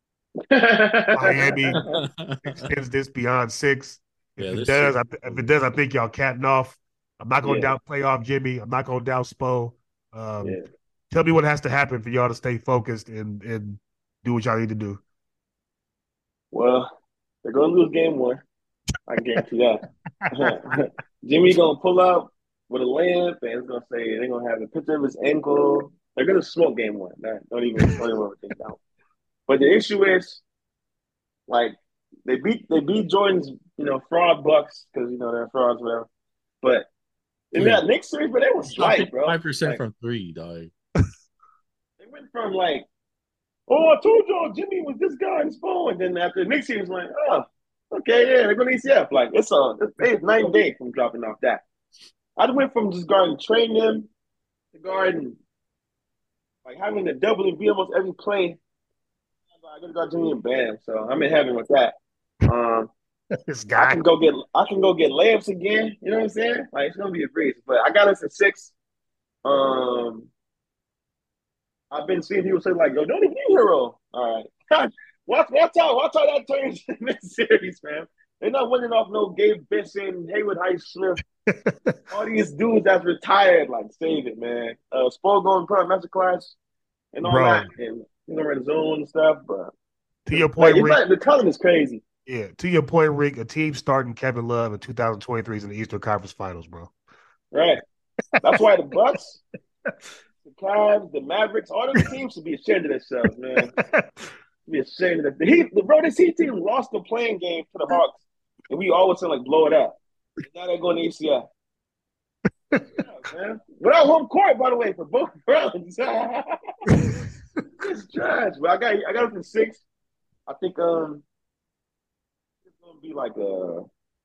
Miami extends this beyond six. If Yeah, it this does, series. I th- if it does, I think y'all catting off. I'm not gonna Yeah, doubt playoff Jimmy. I'm not gonna doubt Spo. Um, yeah. tell me what has to happen for y'all to stay focused and and do what y'all need to do. Well, they're gonna lose game one. I can guarantee that. Jimmy gonna pull up with a lamp, and it's gonna say they're gonna have a picture of his ankle. They're gonna smoke game one. Nah, don't even don't even overthink that. But the issue is, like, they beat they beat Jordan's you know fraud Bucks because you know they're frauds whatever. But in Dude, that next series, but they were shot slight, bro. fifty-five percent Like from three, dog. they went from like, oh, I told y'all Jimmy was this guy in his phone, and then after the next series, like, oh, okay, yeah, they're going to E C F. Like it's a it's night and day from dropping off that. I went from just guarding train them to guarding like having to double and beat almost every play. I gotta guard Jimmy and Bam, so I'm in heaven with that. Um, This I guy. can go get I can go get layups again. You know what I'm saying? Like it's gonna be a breeze. But I got us at six. Um, I've been seeing people say like, "Yo, don't even be hero." All right, watch watch out, watch how that turns in this series, man. They're not winning off no Gabe Benson, Haywood Highsmith, all these dudes that's retired. Like, save it, man. Uh, Spo going to put on masterclass and all Bro, that, and you know, red zone and stuff. But to your like, point, it's Rick. like the talent is crazy. Yeah, to your point, Rick. A team starting Kevin Love in two thousand twenty-three is in the Eastern Conference Finals, bro. Right. That's why the Bucks, the Cavs, the Mavericks, all those teams should be ashamed of themselves, man. Be ashamed of that. The Heat, the, bro, this Heat team lost the playing game to the Hawks, and we always saying like blow it up. And now they're going to A C L. Yeah, man. Without home court, by the way, for both rounds. It's trash. But I got I got it for six. I think um it's gonna be like a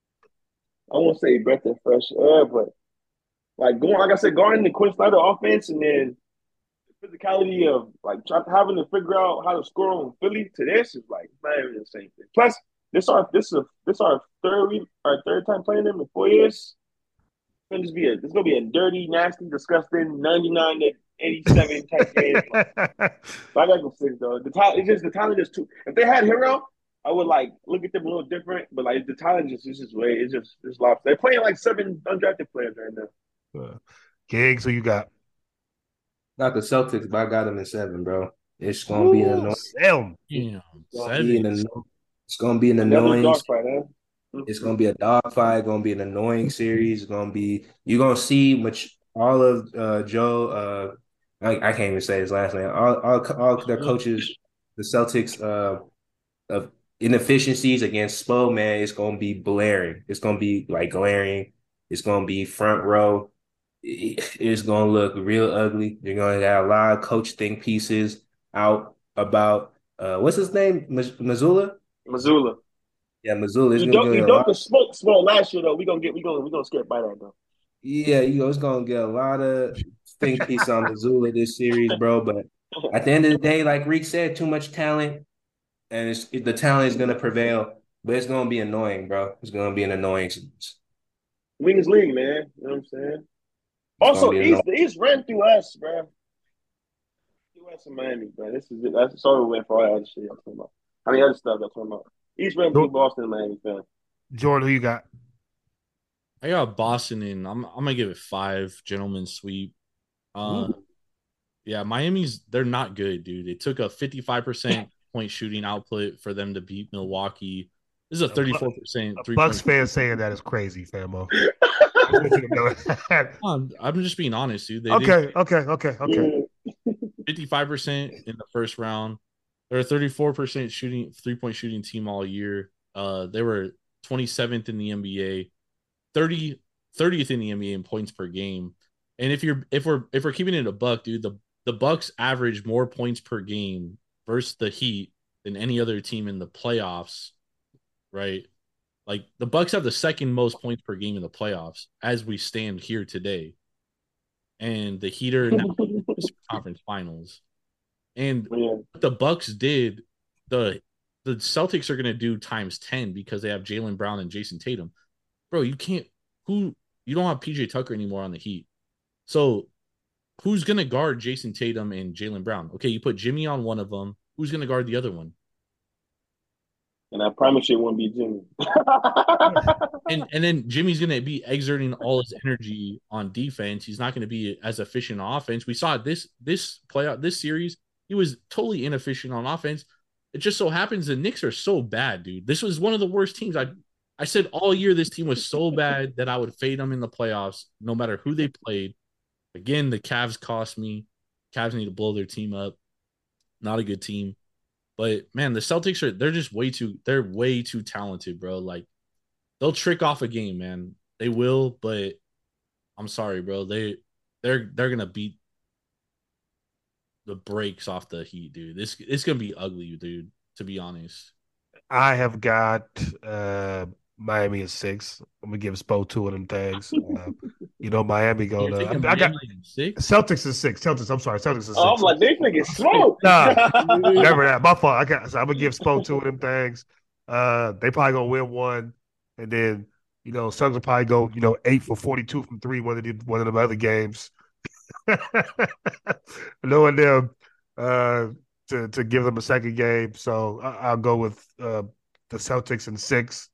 I won't say breath of fresh air, but like going like I said, guarding the Quinn Snyder offense and then the physicality of like trying having to figure out how to score on Philly to this is like not even the same thing. Plus, this our this is this our third week, our third time playing them in four years. It's gonna just be a it's gonna be a dirty, nasty, disgusting ninety-nine to eighty-seven type game. Like, but I got them six though. The talent it's just the talent is too. If they had Hero, I would like look at them a little different. But like the talent just is just way it's just it's lost. They're playing like seven undrafted players right now. Uh, Gigs, who you got? Not the Celtics, but I got them in seven, bro. It's gonna be an annoying. Seven. Damn, It's gonna be an, seven. anno- it's gonna be an Another annoying. dogfight, huh? It's gonna be a dogfight. Gonna be an annoying series. It's gonna be you're gonna see much all of uh, Joe. Uh, I, I can't even say his last name. All all, all their coaches, the Celtics, uh, of inefficiencies against Spo. Man, it's gonna be blaring. It's gonna be like glaring. It's gonna be front row. It- It's gonna look real ugly. You're gonna have a lot of coach think pieces out about uh, what's his name, Maz- Mazzulla. Missoula. Yeah, Mazzulla. It's You gonna don't you get a don't lot. the smoke small last year though. We gonna get we gonna we gonna skip by that though. Yeah, you know, it's gonna get a lot of think piece on Missoula this series, bro. But at the end of the day, like Reek said, too much talent, and it's the talent is gonna prevail. But it's gonna be annoying, bro. It's gonna be an annoying series. Wings league, man. You know what I'm saying? It's gonna Also, be East annoying. the East ran through us, bro. Through us in Miami, bro. This is it. That's sorry we went for all that other shit I'm talking about. I mean other stuff I'm talking about. East ran through Boston and Miami, fam. Jordan, who you got? I got Boston in. I'm I'm gonna give it five. Gentleman sweep. Uh, Ooh. yeah, Miami's they're not good, dude. It took a fifty-five percent point shooting output for them to beat Milwaukee. This is a thirty-four percent A three Bucks point. fan saying that is crazy, Famo. I want you to know that. I'm, I'm just being honest, dude. They Okay, did okay, okay, okay. fifty-five percent in the first round. They're a thirty-four percent shooting three point shooting team all year. Uh, they were twenty-seventh in the N B A, thirty, thirtieth in the N B A in points per game. And if you're if we're if we're keeping it a buck, dude, the the Bucks average more points per game versus the Heat than any other team in the playoffs, right? Like the Bucks have the second most points per game in the playoffs as we stand here today. And the Heat are now in the conference finals. And Yeah. what the Bucks did, the the Celtics are gonna do times ten because they have Jaylen Brown and Jason Tatum. Bro, you can't who you don't have P J Tucker anymore on the Heat. So who's gonna guard Jason Tatum and Jaylen Brown? Okay, you put Jimmy on one of them. Who's gonna guard the other one? And I promise you it won't be Jimmy. And and then Jimmy's gonna be exerting all his energy on defense. He's not gonna be as efficient on offense. We saw this this playoff this series. He was totally inefficient on offense. It just so happens the Knicks are so bad, dude. This was one of the worst teams. I I said all year this team was so bad that I would fade them in the playoffs, no matter who they played. Again, the Cavs cost me. Cavs need to blow their team up. Not a good team. But man, the Celtics are they're just way too they're way too talented, bro. Like they'll trick off a game, man. They will, but I'm sorry, bro. They they're they're gonna beat the brakes off the Heat, dude. This it's gonna be ugly, dude. To be honest, I have got uh, Miami at six. I'm gonna give Spo two of them things. Uh, you know, Miami you're going to. taking I, I got Miami in six. Celtics is six. Celtics. I'm sorry. Celtics is six. Oh, I'm like, they niggas slow. Nah, never that. My fault. I got. So I'm gonna give Spo two of them things. Uh, they probably gonna win one, and then you know Suns will probably go you know eight for forty-two from three one of the one of the other games. Knowing them uh, to to give them a second game, so I, I'll go with uh, the Celtics in six.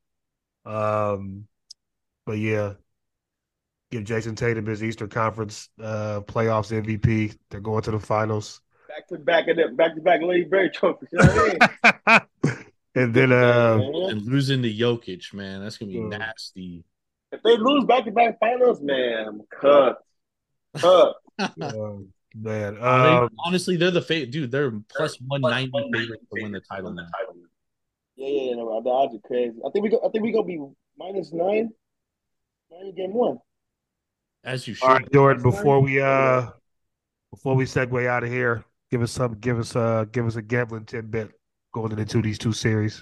Um, but yeah, give Jason Tatum his Eastern Conference uh, playoffs M V P. They're going to the finals. Back to back of the back to back Lady Berry trophies. You know what I mean? And then uh, and losing to Jokic, man, that's gonna be uh, nasty. If they lose back to back finals, man, I'm cut. Cut. uh, man, Uh, they- um, honestly, they're the favorite, dude. They're plus one ninety favorite to win the title now. Yeah, yeah, yeah. No, the odds are crazy. I think we go. I think we gonna be minus nine. Nine game one. As you all should. right, Jordan. Before we uh, before we segue out of here, give us some, give us uh, give us a gambling tidbit going into these two series.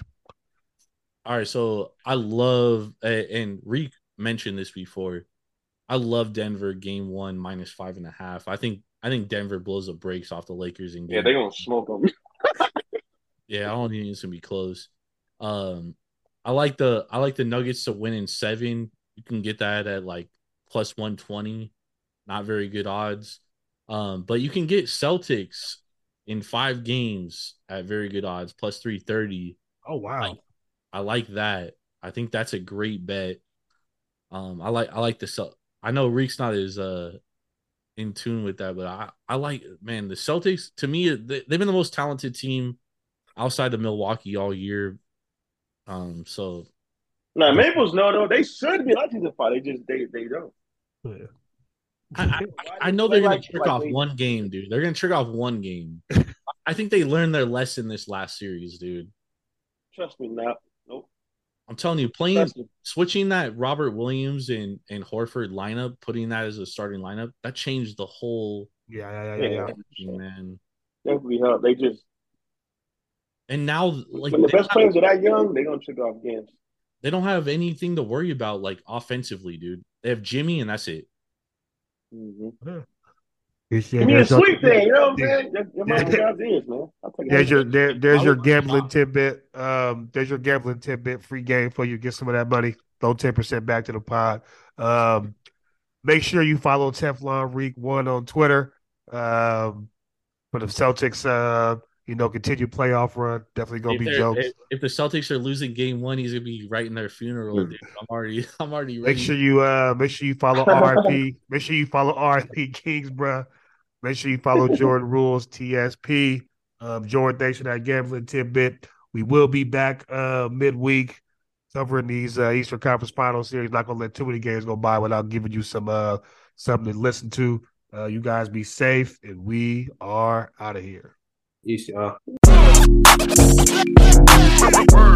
All right, so I love uh, and Reek mentioned this before. I love Denver game one minus five and a half. I think I think Denver blows the brakes off the Lakers in game. Yeah, they gonna smoke them. Yeah, I don't think it's gonna be close. Um, I like the I like the Nuggets to win in seven. You can get that at like plus one twenty. Not very good odds. Um, but you can get Celtics in five games at very good odds, plus three thirty. Oh wow! Like, I like that. I think that's a great bet. Um, I like I like the Cel- I know Reek's not as uh in tune with that, but I I like man the Celtics. To me, they, they've been the most talented team outside of Milwaukee all year. Um, so Nah, Maples no though. They should be like to fight. They just they they don't. Yeah. I, I, I know they're gonna trick off one game, dude. They're gonna trick off one game. I think they learned their lesson this last series, dude. Trust me, now. Nope. I'm telling you, playing Trust me. switching that Robert Williams and and Horford lineup, putting that as a starting lineup, that changed the whole Yeah, yeah, yeah, yeah. Yeah. man. Definitely help. They just And now, like when the they best don't players are that young, they're gonna trick off games. they don't have anything to worry about, like offensively, dude. They have Jimmy, and that's it. Mm-hmm. Appreciate Give me a that. So- sweet thing, you know what I'm Yeah. saying? Your- Your mom's God's ears, man. I'll take There's it. your there, there's your I would- gambling tidbit. Um, there's your gambling tidbit. Free game for you. Get some of that money. Throw ten percent back to the pod. Um, make sure you follow Teflon Reek one on Twitter. Um, for the Celtics, uh, you know, continue playoff run. Definitely gonna If, be they're- jokes. if, if the Celtics are losing game one, he's gonna be writing their funeral, dude. I'm already I'm already ready. Make sure you uh make sure you follow R I P. Make sure you follow R I P Kings, bruh. Make sure you follow Jordan Rules T S P. Um, Jordan, thanks for that gambling tidbit. We will be back uh midweek covering these uh, Eastern Conference Final Series. Not gonna let too many games go by without giving you some uh something to listen to. Uh, you guys be safe, and we are out of here. Peace, y'all.